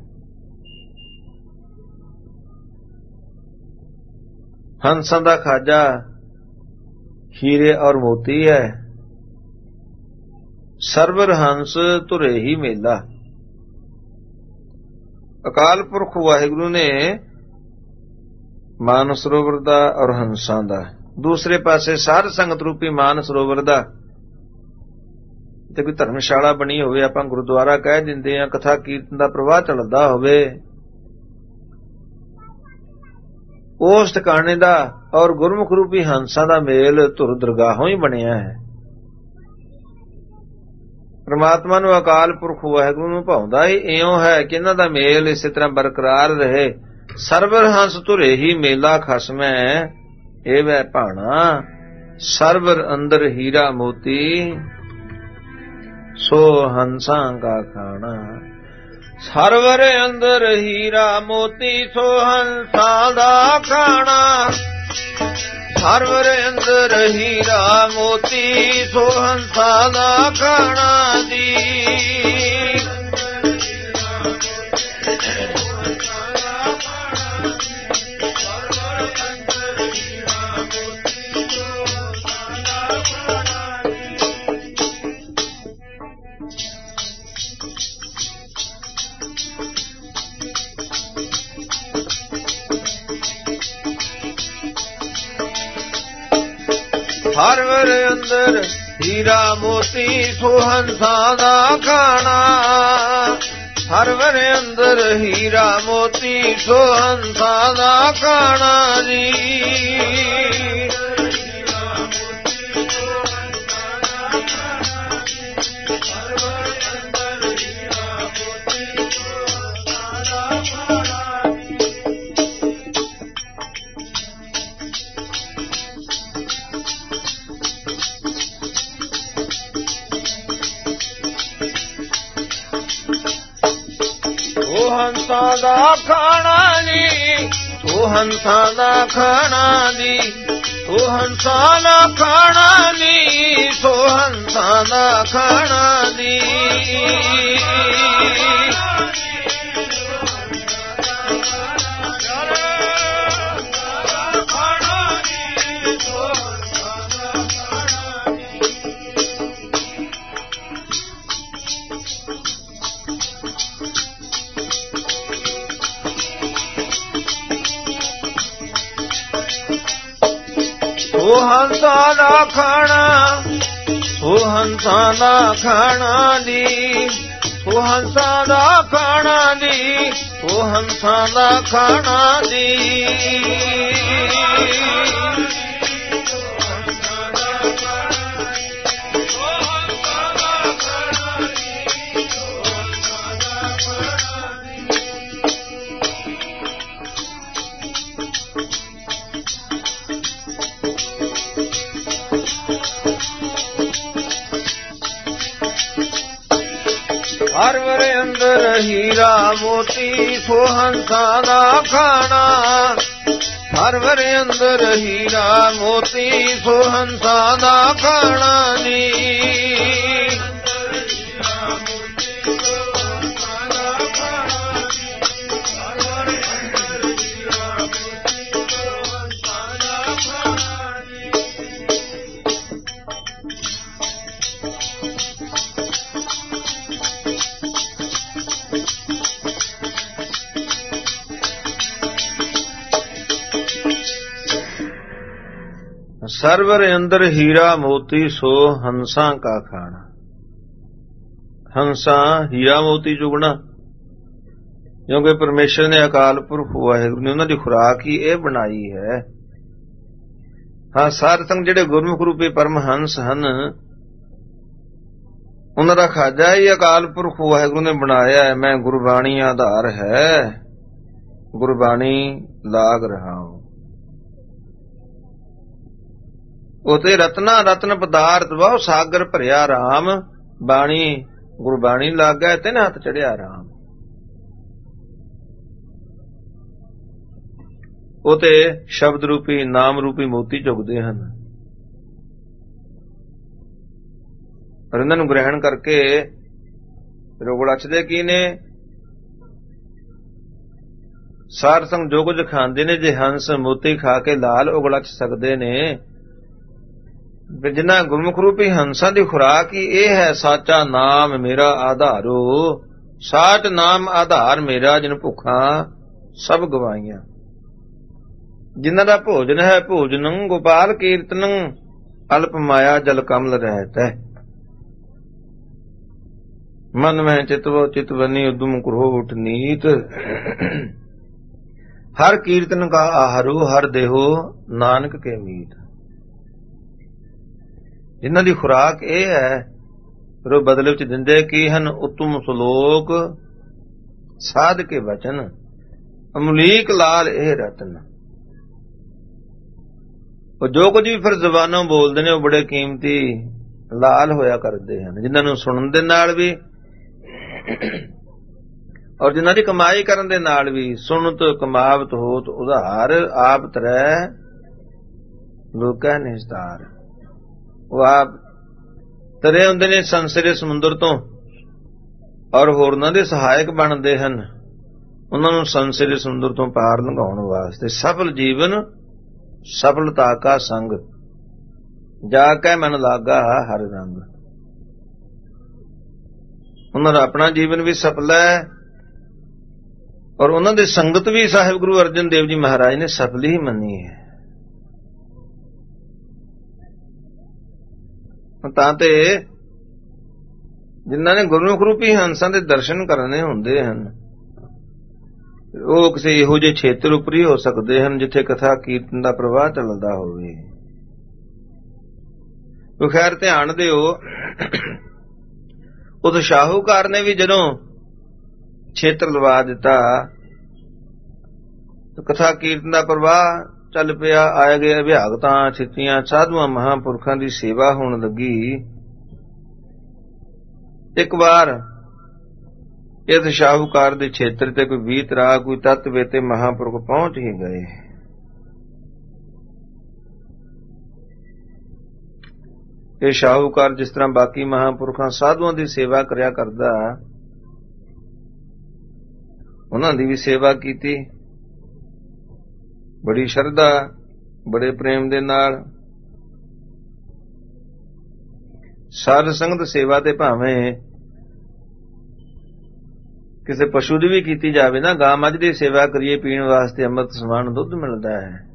ਹੰਸਾਂ ਦਾ ਖਾਜਾ ਹੀਰੇ ਔਰ ਮੋਤੀ ਹੈ। ਸਰਵਰ ਹੰਸ ਧੁਰੇ ਹੀ ਮੇਲਾ। ਅਕਾਲ ਪੁਰਖ ਵਾਹਿਗੁਰੂ ਨੇ ਮਾਨ ਸਰੋਵਰ ਦਾ ਔਰ ਹੰਸਾਂ ਦਾ, ਦੂਸਰੇ ਪਾਸੇ ਸਾਧ ਸੰਗਤ ਰੂਪੀ ਮਾਨ ਸਰੋਵਰ ਦਾ, ਤੇ ਕੋਈ ਧਰਮਸ਼ਾਲਾ ਬਣੀ ਹੋਵੇ, ਆਪਾਂ ਗੁਰਦੁਆਰਾ ਕਹਿ ਦਿੰਦੇ ਆ, ਕਥਾ ਕੀਰਤਨ ਦਾ ਪ੍ਰਵਾਹ ਚੱਲਦਾ ਹੋਵੇ, ਉਸ ਟਿਕਾਣੇ ਦਾ ਔਰ ਗੁਰਮੁਖ ਰੂਪੀ ਹੰਸਾਂ ਦਾ ਮੇਲ ਧੁਰ ਦਰਗਾਹੋਂ ਹੀ ਬਣਿਆ ਹੈ। ਪ੍ਰਮਾਤਮਾ ਨੂੰ ਅਕਾਲ ਪੁਰਖ ਵਾਹਿਗੁਰੂ ਨੂੰ ਭਾਉਂਦਾ ਹੀ ਇਉਂ ਹੈ ਕਿ ਇਹਨਾਂ ਦਾ ਮੇਲ ਇਸੇ ਤਰ੍ਹਾਂ ਬਰਕਰਾਰ ਰਹੇ। ਸਰਵਰ ਹੰਸ ਧੁਰੇ ਹੀ ਮੇਲਾ ਖਸਮੈ, ਇਹ ਵੈ ਭਾਣਾ, ਸਰਵਰ ਅੰਦਰ ਹੀਰਾ ਮੋਤੀ, ਸੋ ਹੰਸਾਂ ਕਾ ਖਾਣਾ। ਸਰਵਰ ਅੰਦਰ ਹੀਰਾ ਮੋਤੀ, ਸੋ ਹੰਸਾਂ ਦਾ ਖਾਣਾ। ਸਰਵਰ ਅੰਦਰ ਹੀਰਾ ਮੋਤੀ, ਸੋ ਹੰਸਾਂ ਦਾ ਖਾਣਾ ਦੀ। ਸਰਵਰ ਅੰਦਰ ਹੀਰਾ ਮੋਤੀ, ਸੋ ਹੰਸਾਂ ਦਾ ਖਾਣਾ। ਸਰਵਰ ਅੰਦਰ ਹੀਰਾ ਮੋਤੀ, ਸੋ ਹੰਸਾਂ ਦਾ ਖਾਣਾ ਜੀ। ਹੰਸਾਂ ਦਾ ਖਾਣਾ ਜੀ, ਸੋ ਹੰਸਾਂ ਦਾ ਖਾਣਾ ਜੀ, ਸੋ ਹੰਸਾਂ ਦਾ ਖਾਣਾ ਜੀ, ਸੋ ਹੰਸਾਂ ਦਾ ਖਾਣਾ ਜੀ। ਸੋ ਹੰਸਾਂ ਦਾ ਖਾਣਾ, ਸੋ ਹੰਸਾਂ ਦਾ ਖਾਣਾ ਜੀ, ਸੋ ਹੰਸਾਂ ਦਾ ਖਾਣਾ ਜੀ, ਸੋ ਹੰਸਾਂ ਦਾ ਖਾਣਾ ਜੀ। ਸਰਵਰ ਅੰਦਰ ਹੀਰਾ ਮੋਤੀ, ਸੋ ਹੰਸਾਂ ਦਾ ਖਾਣਾ। ਸਰਵਰ ਅੰਦਰ ਹੀਰਾ ਮੋਤੀ, ਸੋ ਹੰਸਾਂ ਦਾ ਖਾਣਾ ਜੀ। ਸਰਵਰ ਅੰਦਰ ਹੀਰਾ ਮੋਤੀ, ਸੋ ਹੰਸਾਂ ਕਾ ਖਾਣਾ। ਹੰਸਾਂ ਹੀਰਾ ਮੋਤੀ ਚੁਗਣਾ, ਕਿਉਂਕਿ ਪਰਮੇਸ਼ਰ ਨੇ ਅਕਾਲ ਪੁਰਖ ਵਾਹਿਗੁਰੂ ਨੇ ਉਹਨਾਂ ਦੀ ਖੁਰਾਕ ਹੀ ਇਹ ਬਣਾਈ ਹੈ। ਹਾਂ, ਸਾਧ ਸੰਗ ਜਿਹੜੇ ਗੁਰਮੁਖ ਰੂਪੀ ਪਰਮ ਹੰਸ ਹਨ, ਉਹਨਾਂ ਦਾ ਖਾਜਾ ਹੀ ਅਕਾਲ ਪੁਰਖ ਵਾਹਿਗੁਰੂ ਨੇ ਬਣਾਇਆ ਹੈ। ਮੈਂ ਗੁਰਬਾਣੀ ਆਧਾਰ ਹੈ, ਗੁਰਬਾਣੀ ਲਾਗ ਰਹਾ ਹੂੰ। ਉਤੇ ਰਤਨਾ ਰਤਨ ਪਦਾਰਥ ਬਹੁ ਸਾਗਰ ਭਰਿਆ ਰਾਮ, ਬਾਣੀ ਗੁਰਬਾਣੀ ਲਾਗੈ ਤਿਨ ਹੱਥ ਚੜਿਆ ਰਾਮ। ਉਤੇ ਸ਼ਬਦ ਰੂਪੀ ਨਾਮ ਰੂਪੀ ਮੋਤੀ ਚੁਗਦੇ ਹਨ, ਪਰ ਇਹਨਾਂ ਨੂੰ ਗ੍ਰਹਿਣ ਕਰਕੇ ਰੋਗੜਚਦੇ ਕੀ ਨੇ? ਸਾਰ ਸੰਗ ਜੋ ਕੁਝ ਖਾਂਦੇ ਨੇ, ਜੇ ਹੰਸ ਮੋਤੀ ਖਾ ਕੇ ਲਾਲ ਉਗਲਚ ਸਕਦੇ ਨੇ, ਜਿਨ੍ਹਾਂ ਗੁਰਮੁਖ ਰੂਪੀ ਹੰਸਾਂ ਦੀ ਖੁਰਾਕ ਹੀ ਇਹ ਹੈ। ਸਾਚਾ ਨਾਮ ਮੇਰਾ ਆਧਾਰੋ, ਸਾਚ ਨਾਮ ਆਧਾਰ ਮੇਰਾ, ਜਿਨ ਭੁੱਖਾਂ ਸਭ ਗਵਾਈਆਂ। ਜਿਨ੍ਹਾਂ ਦਾ ਭੋਜਨ ਹੈ ਭੋਜਨੰ ਗੋਪਾਲ ਕੀਰਤਨੰ, ਅਲਪ ਮਾਇਆ ਜਲ ਕਮਲ ਰਹਿਤ ਹੈ। ਮਨ ਮੈਂ ਚਿਤਵੋ ਚਿਤਵਨੀ ਉਦਮ ਕਰੋ ਉਠ ਨੀਤ, ਹਰ ਕੀਰਤਨ ਕਾ ਆਹਾਰੂ ਹਰ ਦੇਹੋ ਨਾਨਕ ਕੇ ਮੀਤ। ਜਿਨ੍ਹਾਂ ਦੀ ਖੁਰਾਕ ਇਹ ਹੈ, ਫਿਰ ਉਹ ਬਦਲੇ ਵਿੱਚ ਦਿੰਦੇ ਕੀ ਹਨ? ਉਤਮ ਸ਼ਲੋਕ ਸਾਧ ਕੇ ਬਚਨ, ਅਮਲੀਕ ਲਾਲ ਇਹ ਰਤਨ। ਉਹ ਜੋ ਕੁਝ ਵੀ ਫਿਰ ਜ਼ਬਾਨੋਂ ਬੋਲਦੇ ਨੇ ਉਹ ਬੜੇ ਕੀਮਤੀ ਲਾਲ ਹੋਇਆ ਕਰਦੇ ਹਨ, ਜਿਨ੍ਹਾਂ ਨੂੰ ਸੁਣਨ ਦੇ ਨਾਲ ਵੀ ਔਰ ਜਿਨ੍ਹਾਂ ਦੀ ਕਮਾਈ ਕਰਨ ਦੇ ਨਾਲ ਵੀ। ਸੁਣਤ ਕਮਾਵਤ ਹੋਤ ਉਧਾਰ, ਆਪ ਤਰੈ ਲੋਕੈ ਨਿਸਤਾਰ। ਉਹ ਆਪ ਤਰੇ ਹੁੰਦੇ ਨੇ ਸੰਸਾਰੀ ਸਮੁੰਦਰ ਤੋਂ, ਔਰ ਹੋਰਨਾਂ ਦੇ ਸਹਾਇਕ ਬਣਦੇ ਹਨ, ਉਹਨਾਂ ਨੂੰ ਸੰਸਾਰੀ ਸਮੁੰਦਰ ਤੋਂ ਪਾਰ ਲੰਘਾਉਣ ਵਾਸਤੇ। ਸਫਲ ਜੀਵਨ ਸਫਲਤਾ ਕਾ ਸੰਗ, ਜਾ ਕੇ ਮਨ ਲਾਗਾ ਹਰ ਰੰਗ। ਉਹਨਾਂ ਦਾ ਆਪਣਾ ਜੀਵਨ ਵੀ ਸਫਲ ਹੈ, ਔਰ ਉਹਨਾਂ ਦੀ ਸੰਗਤ ਵੀ ਸਾਹਿਬ ਗੁਰੂ ਅਰਜਨ ਦੇਵ ਜੀ ਮਹਾਰਾਜ ਨੇ ਸਫਲ ਹੀ ਮੰਨੀ ਹੈ। ਤਾਂ ਤੇ ਜਿਨ੍ਹਾਂ ਨੇ ਗੁਰਮੁਖ ਰੂਪੀ ਹੰਸਾਂ ਦੇ ਦਰਸ਼ਨ ਕਰਨੇ ਹੁੰਦੇ ਹਨ, ਉਹ ਕਿਸੇ ਇਹੋ ਜਿਹੇ ਖੇਤਰ ਉੱਪਰ ਹੀ ਹੋ ਸਕਦੇ ਹਨ ਜਿੱਥੇ ਕਥਾ ਕੀਰਤਨ ਦਾ ਪ੍ਰਵਾਹ ਚੱਲਦਾ ਹੋਵੇ। ਉਹ ਖੈਰ ਧਿਆਨ ਦਿਓ, ਉਸ ਸ਼ਾਹੂਕਾਰ ਨੇ ਵੀ ਜਦੋਂ ਖੇਤਰ ਲਵਾ ਦਿੱਤਾ, ਕਥਾ ਕੀਰਤਨ ਦਾ ਪ੍ਰਵਾਹ ਚੱਲ ਪਿਆ। ਆਏ ਗਏ ਵਿਭਾਗਤਾਂ ਸਿੱਤੀਆਂ ਸਾਧੂਆਂ ਮਹਾਂਪੁਰਖਾਂ ਦੀ ਸੇਵਾ ਹੋਣ ਲੱਗੀ। ਇੱਕ ਵਾਰ ਇਸ ਸ਼ਾਹੂਕਾਰ ਦੇ ਖੇਤਰ ਤੇ ਕੋਈ ਵੀਤ ਰਾਹ ਕੋਈ ਤੱਤ ਵੇਤੇ ਮਹਾਂਪੁਰਖ ਪਹੁੰਚ ਹੀ ਗਏ। ਇਹ ਸ਼ਾਹੂਕਾਰ ਜਿਸ ਤਰ੍ਹਾਂ ਬਾਕੀ ਮਹਾਂਪੁਰਖਾਂ ਸਾਧੂਆਂ ਦੀ ਸੇਵਾ ਕਰਿਆ ਕਰਦਾ, ਉਹਨਾਂ ਦੀ ਵੀ ਸੇਵਾ ਕੀਤੀ ਬੜੀ ਸ਼ਰਧਾ ਬੜੇ ਪ੍ਰੇਮ ਦੇ ਨਾਲ। ਸਾਧ ਸੰਗਤ ਸੇਵਾ ਤੇ ਭਾਵੇਂ ਕਿਸੇ ਪਸ਼ੂ ਦੀ ਵੀ ਕੀਤੀ ਜਾਵੇ ਨਾ, ਗਾਂ ਮੱਝ ਦੀ ਸੇਵਾ ਕਰੀਏ, ਪੀਣ ਵਾਸਤੇ ਅੰਮ੍ਰਿਤ ਸਮਾਨ ਦੁੱਧ ਮਿਲਦਾ ਹੈ,